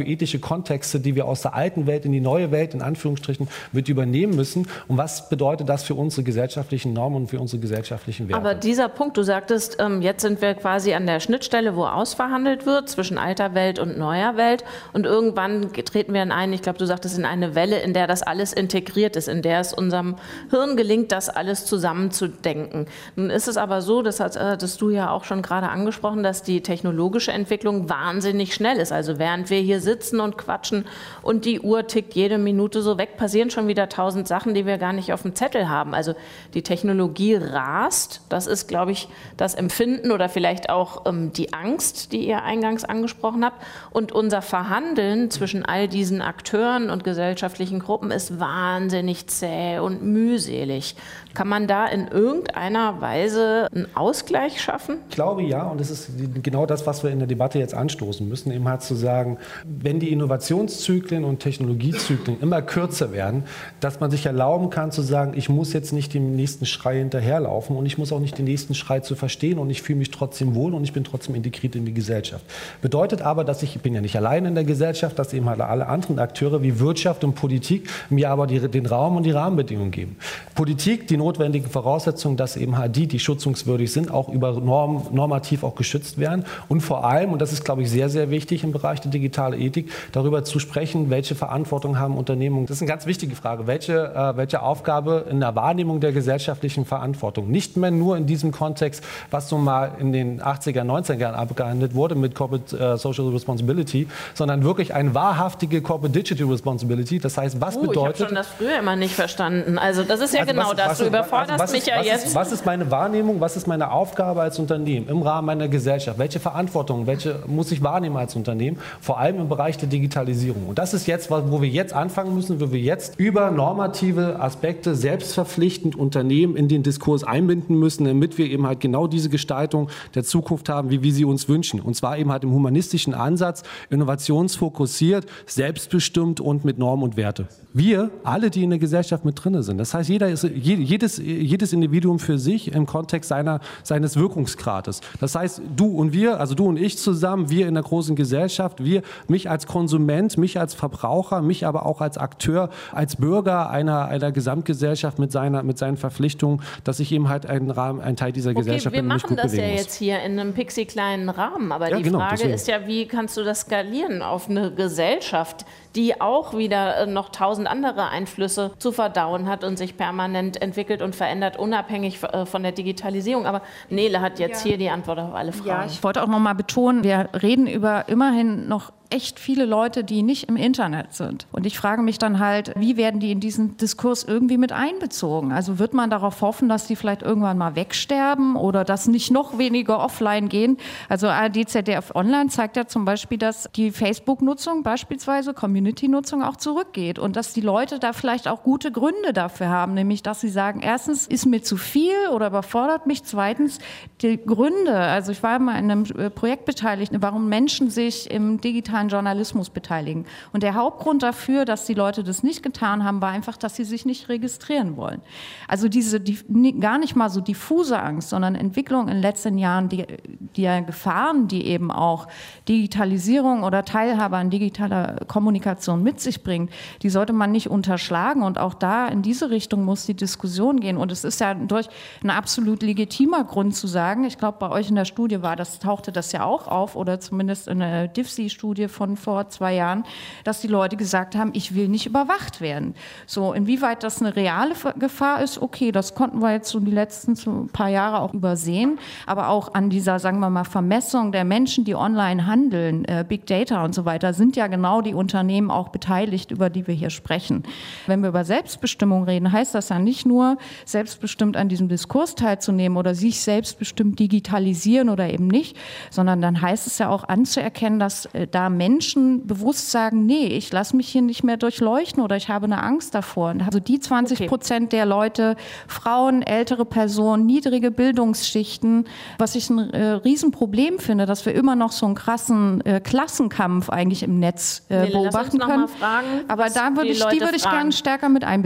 ethische Kontexte, die wir aus der alten Welt in die neue Welt, in Anführungsstrichen, mit übernehmen müssen. Und was bedeutet das für unsere gesellschaftlichen Normen und für unsere gesellschaftlichen Werte? Aber dieser Punkt, du sagtest, ähm, jetzt sind wir quasi an der Schnittstelle, wo ausverhandelt wird zwischen alter Welt und neuer Welt. Und irgendwann treten wir in einen, ich glaube, du sagtest, in eine Welle, in der das alles integriert ist, in der es unserem Hirn gelingt, das alles zusammenzudenken. Nun ist es aber so, das hattest du ja auch schon gerade angesprochen, dass die technologische Entwicklung wahnsinnig schnell ist. Also während wir hier sitzen und quatschen und die Uhr tickt jede Minute so weg, passieren schon wieder tausend Sachen, die wir gar nicht auf dem Zettel haben. Also die Technologie rast. Das ist, glaube ich, das Empfinden oder vielleicht auch ähm, die Angst, die ihr eingangs angesprochen habt. Und unser Verhandeln zwischen all diesen Akteuren und gesellschaftlichen Gruppen ist wahnsinnig zäh und mühselig. Kann man da in irgendeiner Weise einen Ausgleich schaffen? Ich glaube ja, und das ist genau das, was wir in der Debatte jetzt anstoßen müssen, eben halt zu sagen, wenn die Innovationszyklen und Technologiezyklen immer kürzer werden, dass man sich erlauben kann zu sagen, ich muss jetzt nicht dem nächsten Schrei hinterherlaufen und ich muss auch nicht den nächsten Schrei zu verstehen und ich fühle mich trotzdem wohl und ich bin trotzdem integriert in die Gesellschaft. Bedeutet aber, dass ich, ich bin ja nicht allein in der Gesellschaft, dass eben halt alle anderen Akteure wie Wirtschaft und Politik mir aber die, den Raum und die Rahmenbedingungen geben. Politik, die notwendigen Voraussetzungen, dass eben halt die, die schützungswürdig sind, auch über Norm, normativ auch geschützt werden und vor allem, und das ist, glaube ich, sehr, sehr wichtig im Bereich der digitalen Ethik, darüber zu sprechen, welche Verantwortung haben Unternehmen. Das ist eine ganz wichtige Frage. Welche, äh, welche Aufgabe in der Wahrnehmung der gesellschaftlichen Verantwortung? Nicht mehr nur in diesem Kontext, was so mal in den achtziger, neunziger Jahren abgehandelt wurde mit Corporate äh, Social Responsibility, sondern wirklich eine wahrhaftige Corporate Digital Responsibility. Das heißt, was uh, bedeutet... Ich habe schon das früher immer nicht verstanden. Also das ist ja also genau was, das. was, du überforderst also was mich ist, ja was jetzt. Ist, was ist meine Wahrnehmung, was ist meine Aufgabe als Unternehmen im Rahmen meiner Gesellschaft? Welche Verantwortung, welche muss ich wahrnehmen als Unternehmen? Vor allem im Bereich der Digitalisierung. Und das ist jetzt, wo wir jetzt anfangen müssen, wo wir jetzt über normative Aspekte selbstverpflichtend Unternehmen in den Diskurs einbinden müssen, damit wir eben halt genau diese Gestaltung der Zukunft haben, wie wir sie uns wünschen. Und zwar eben halt im humanistischen Ansatz, innovationsfokussiert, selbstbestimmt und mit Normen und Werte. Wir, alle, die in der Gesellschaft mit drin sind. Das heißt, jeder ist, jedes, jedes Individuum für sich im Kontext seiner, seines Wirkungsgrades. Das heißt, du und wir, also du und ich zusammen, wir in der großen Gesellschaft, wir, mich als Konsument, mich als Verbraucher, mich aber auch als Akteur, als Bürger einer, einer Gesamtgesellschaft mit, seiner, mit seinen Verpflichtungen, dass ich eben halt ein, Rahmen, ein Teil dieser okay, Gesellschaft bin. bin und mich gut bewegen muss. Wir machen das ja jetzt hier in einem pixie-kleinen Rahmen, aber ja, die genau, Frage deswegen. ist ja, wie kannst du das skalieren auf eine Gesellschaft, die auch wieder noch tausend andere Einflüsse zu verdauen hat und sich permanent entwickelt und verändert, unabhängig von der Digitalisierung. Aber Nele hat jetzt ja hier die Antwort auf alle Fragen. Ja, ich wollte auch noch mal betonen, wir reden über immerhin noch echt viele Leute, die nicht im Internet sind. Und ich frage mich dann halt, wie werden die in diesen Diskurs irgendwie mit einbezogen? Also wird man darauf hoffen, dass die vielleicht irgendwann mal wegsterben oder dass nicht noch weniger offline gehen? Also A R D Z D F Online zeigt ja zum Beispiel, dass die Facebook-Nutzung beispielsweise, Community-Nutzung auch zurückgeht und dass die Leute da vielleicht auch gute Gründe dafür haben, nämlich dass sie sagen, erstens ist mir zu viel oder überfordert mich, zweitens die Gründe, also ich war mal in einem Projekt beteiligt, warum Menschen sich im digitalen Journalismus beteiligen. Und der Hauptgrund dafür, dass die Leute das nicht getan haben, war einfach, dass sie sich nicht registrieren wollen. Also diese die, gar nicht mal so diffuse Angst, sondern Entwicklung in den letzten Jahren, die, die Gefahren, die eben auch Digitalisierung oder Teilhabe an digitaler Kommunikation mit sich bringt, die sollte man nicht unterschlagen. Und auch da in diese Richtung muss die Diskussion gehen. Und es ist ja durch ein absolut legitimer Grund zu sagen, ich glaube, bei euch in der Studie war das, tauchte das ja auch auf, oder zumindest in der D I F S I-Studie von vor zwei Jahren, dass die Leute gesagt haben, ich will nicht überwacht werden. So, inwieweit das eine reale Gefahr ist, okay, das konnten wir jetzt so die letzten so paar Jahre auch übersehen, aber auch an dieser, sagen wir mal, Vermessung der Menschen, die online handeln, äh, Big Data und so weiter, sind ja genau die Unternehmen auch beteiligt, über die wir hier sprechen. Wenn wir über Selbstbestimmung reden, heißt das ja nicht nur, selbstbestimmt an diesem Diskurs teilzunehmen oder sich selbstbestimmt digitalisieren oder eben nicht, sondern dann heißt es ja auch anzuerkennen, dass äh, da Menschen bewusst sagen, nee, ich lasse mich hier nicht mehr durchleuchten oder ich habe eine Angst davor. Und also die zwanzig Prozent okay. der Leute, Frauen, ältere Personen, niedrige Bildungsschichten, was ich ein äh, Riesenproblem finde, dass wir immer noch so einen krassen äh, Klassenkampf eigentlich im Netz äh, nee, beobachten können. Fragen, aber da würde ich, die würde ich gerne stärker mit einbeziehen.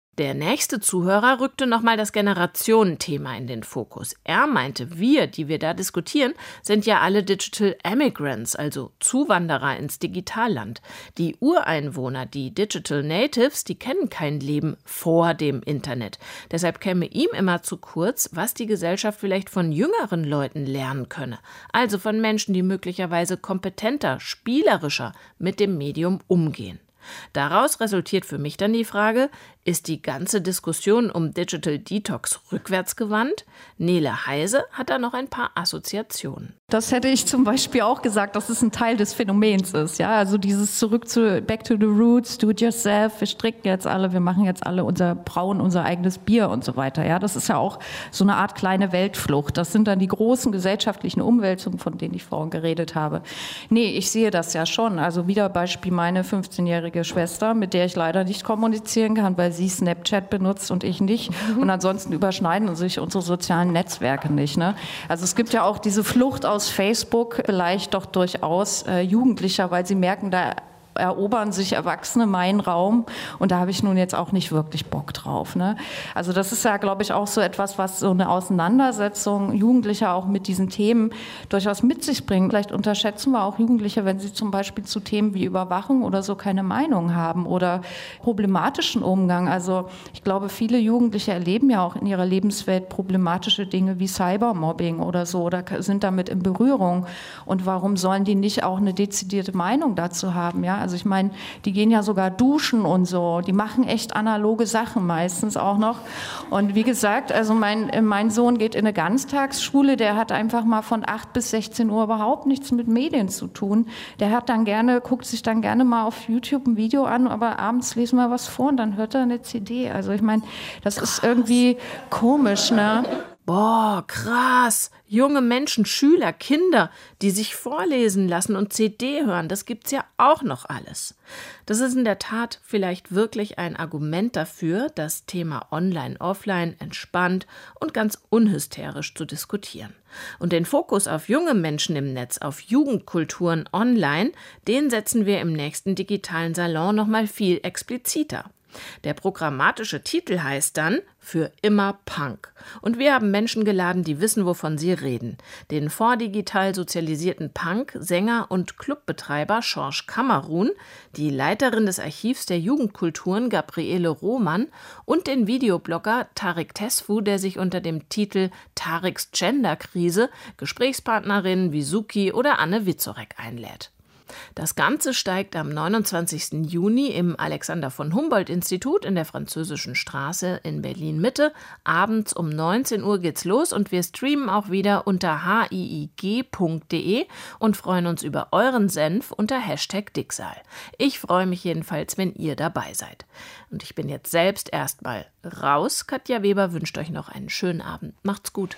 Der nächste Zuhörer rückte nochmal das Generationenthema in den Fokus. Er meinte, wir, die wir da diskutieren, sind ja alle Digital Immigrants, also Zuwanderer ins Digitalland. Die Ureinwohner, die Digital Natives, die kennen kein Leben vor dem Internet. Deshalb käme ihm immer zu kurz, was die Gesellschaft vielleicht von jüngeren Leuten lernen könne. Also von Menschen, die möglicherweise kompetenter, spielerischer mit dem Medium umgehen. Daraus resultiert für mich dann die Frage, ist die ganze Diskussion um Digital Detox rückwärtsgewandt? Nele Heise hat da noch ein paar Assoziationen. Das hätte ich zum Beispiel auch gesagt, dass es ein Teil des Phänomens ist. Ja, also dieses zurück zu back to the roots, do it yourself, wir stricken jetzt alle, wir machen jetzt alle unser brauen unser eigenes Bier und so weiter. Ja, das ist ja auch so eine Art kleine Weltflucht. Das sind dann die großen gesellschaftlichen Umwälzungen, von denen ich vorhin geredet habe. Nee, ich sehe das ja schon. Also wieder Beispiel meine fünfzehnjährige Schwester, mit der ich leider nicht kommunizieren kann, weil sie Snapchat benutzt und ich nicht. Und ansonsten überschneiden sich unsere sozialen Netzwerke nicht. Ne? Also es gibt ja auch diese Flucht aus Facebook, vielleicht doch durchaus äh, Jugendlicher, weil sie merken, da erobern sich Erwachsene meinen Raum und da habe ich nun jetzt auch nicht wirklich Bock drauf. Ne? Also das ist ja, glaube ich, auch so etwas, was so eine Auseinandersetzung Jugendlicher auch mit diesen Themen durchaus mit sich bringen. Vielleicht unterschätzen wir auch Jugendliche, wenn sie zum Beispiel zu Themen wie Überwachung oder so keine Meinung haben oder problematischen Umgang. Also ich glaube, viele Jugendliche erleben ja auch in ihrer Lebenswelt problematische Dinge wie Cybermobbing oder so oder sind damit in Berührung. Und warum sollen die nicht auch eine dezidierte Meinung dazu haben? Ja? Also ich meine, die gehen ja sogar duschen und so. Die machen echt analoge Sachen meistens auch noch. Und wie gesagt, also mein, mein Sohn geht in eine Ganztagsschule. Der hat einfach mal von acht bis sechzehn Uhr überhaupt nichts mit Medien zu tun. Der hat dann gerne, guckt sich dann gerne mal auf YouTube ein Video an, aber abends lesen wir was vor und dann hört er eine C D. Also ich meine, das krass. Ist irgendwie komisch, ne? Boah, krass. Junge Menschen, Schüler, Kinder, die sich vorlesen lassen und C D hören, das gibt's ja auch noch alles. Das ist in der Tat vielleicht wirklich ein Argument dafür, das Thema Online-Offline entspannt und ganz unhysterisch zu diskutieren. Und den Fokus auf junge Menschen im Netz, auf Jugendkulturen online, den setzen wir im nächsten digitalen Salon noch mal viel expliziter. Der programmatische Titel heißt dann Für immer Punk. Und wir haben Menschen geladen, die wissen, wovon sie reden. Den vordigital sozialisierten Punk, Sänger und Clubbetreiber Schorsch Kamerun, die Leiterin des Archivs der Jugendkulturen Gabriele Roman und den Videoblogger Tarek Tesfu, der sich unter dem Titel Tareks Genderkrise Gesprächspartnerinnen wie Suki oder Anne Witzorek einlädt. Das Ganze steigt am neunundzwanzigsten Juni im Alexander von Humboldt-Institut in der Französischen Straße in Berlin-Mitte. Abends um neunzehn Uhr geht's los und wir streamen auch wieder unter h i i g punkt d e und freuen uns über euren Senf unter Hashtag Dicksaal. Ich freue mich jedenfalls, wenn ihr dabei seid. Und ich bin jetzt selbst erstmal raus. Katja Weber wünscht euch noch einen schönen Abend. Macht's gut.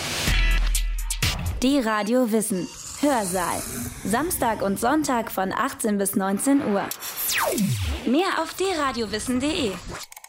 Die Radio Wissen Hörsaal. Samstag und Sonntag von achtzehn bis neunzehn Uhr. Mehr auf d radio wissen punkt d e.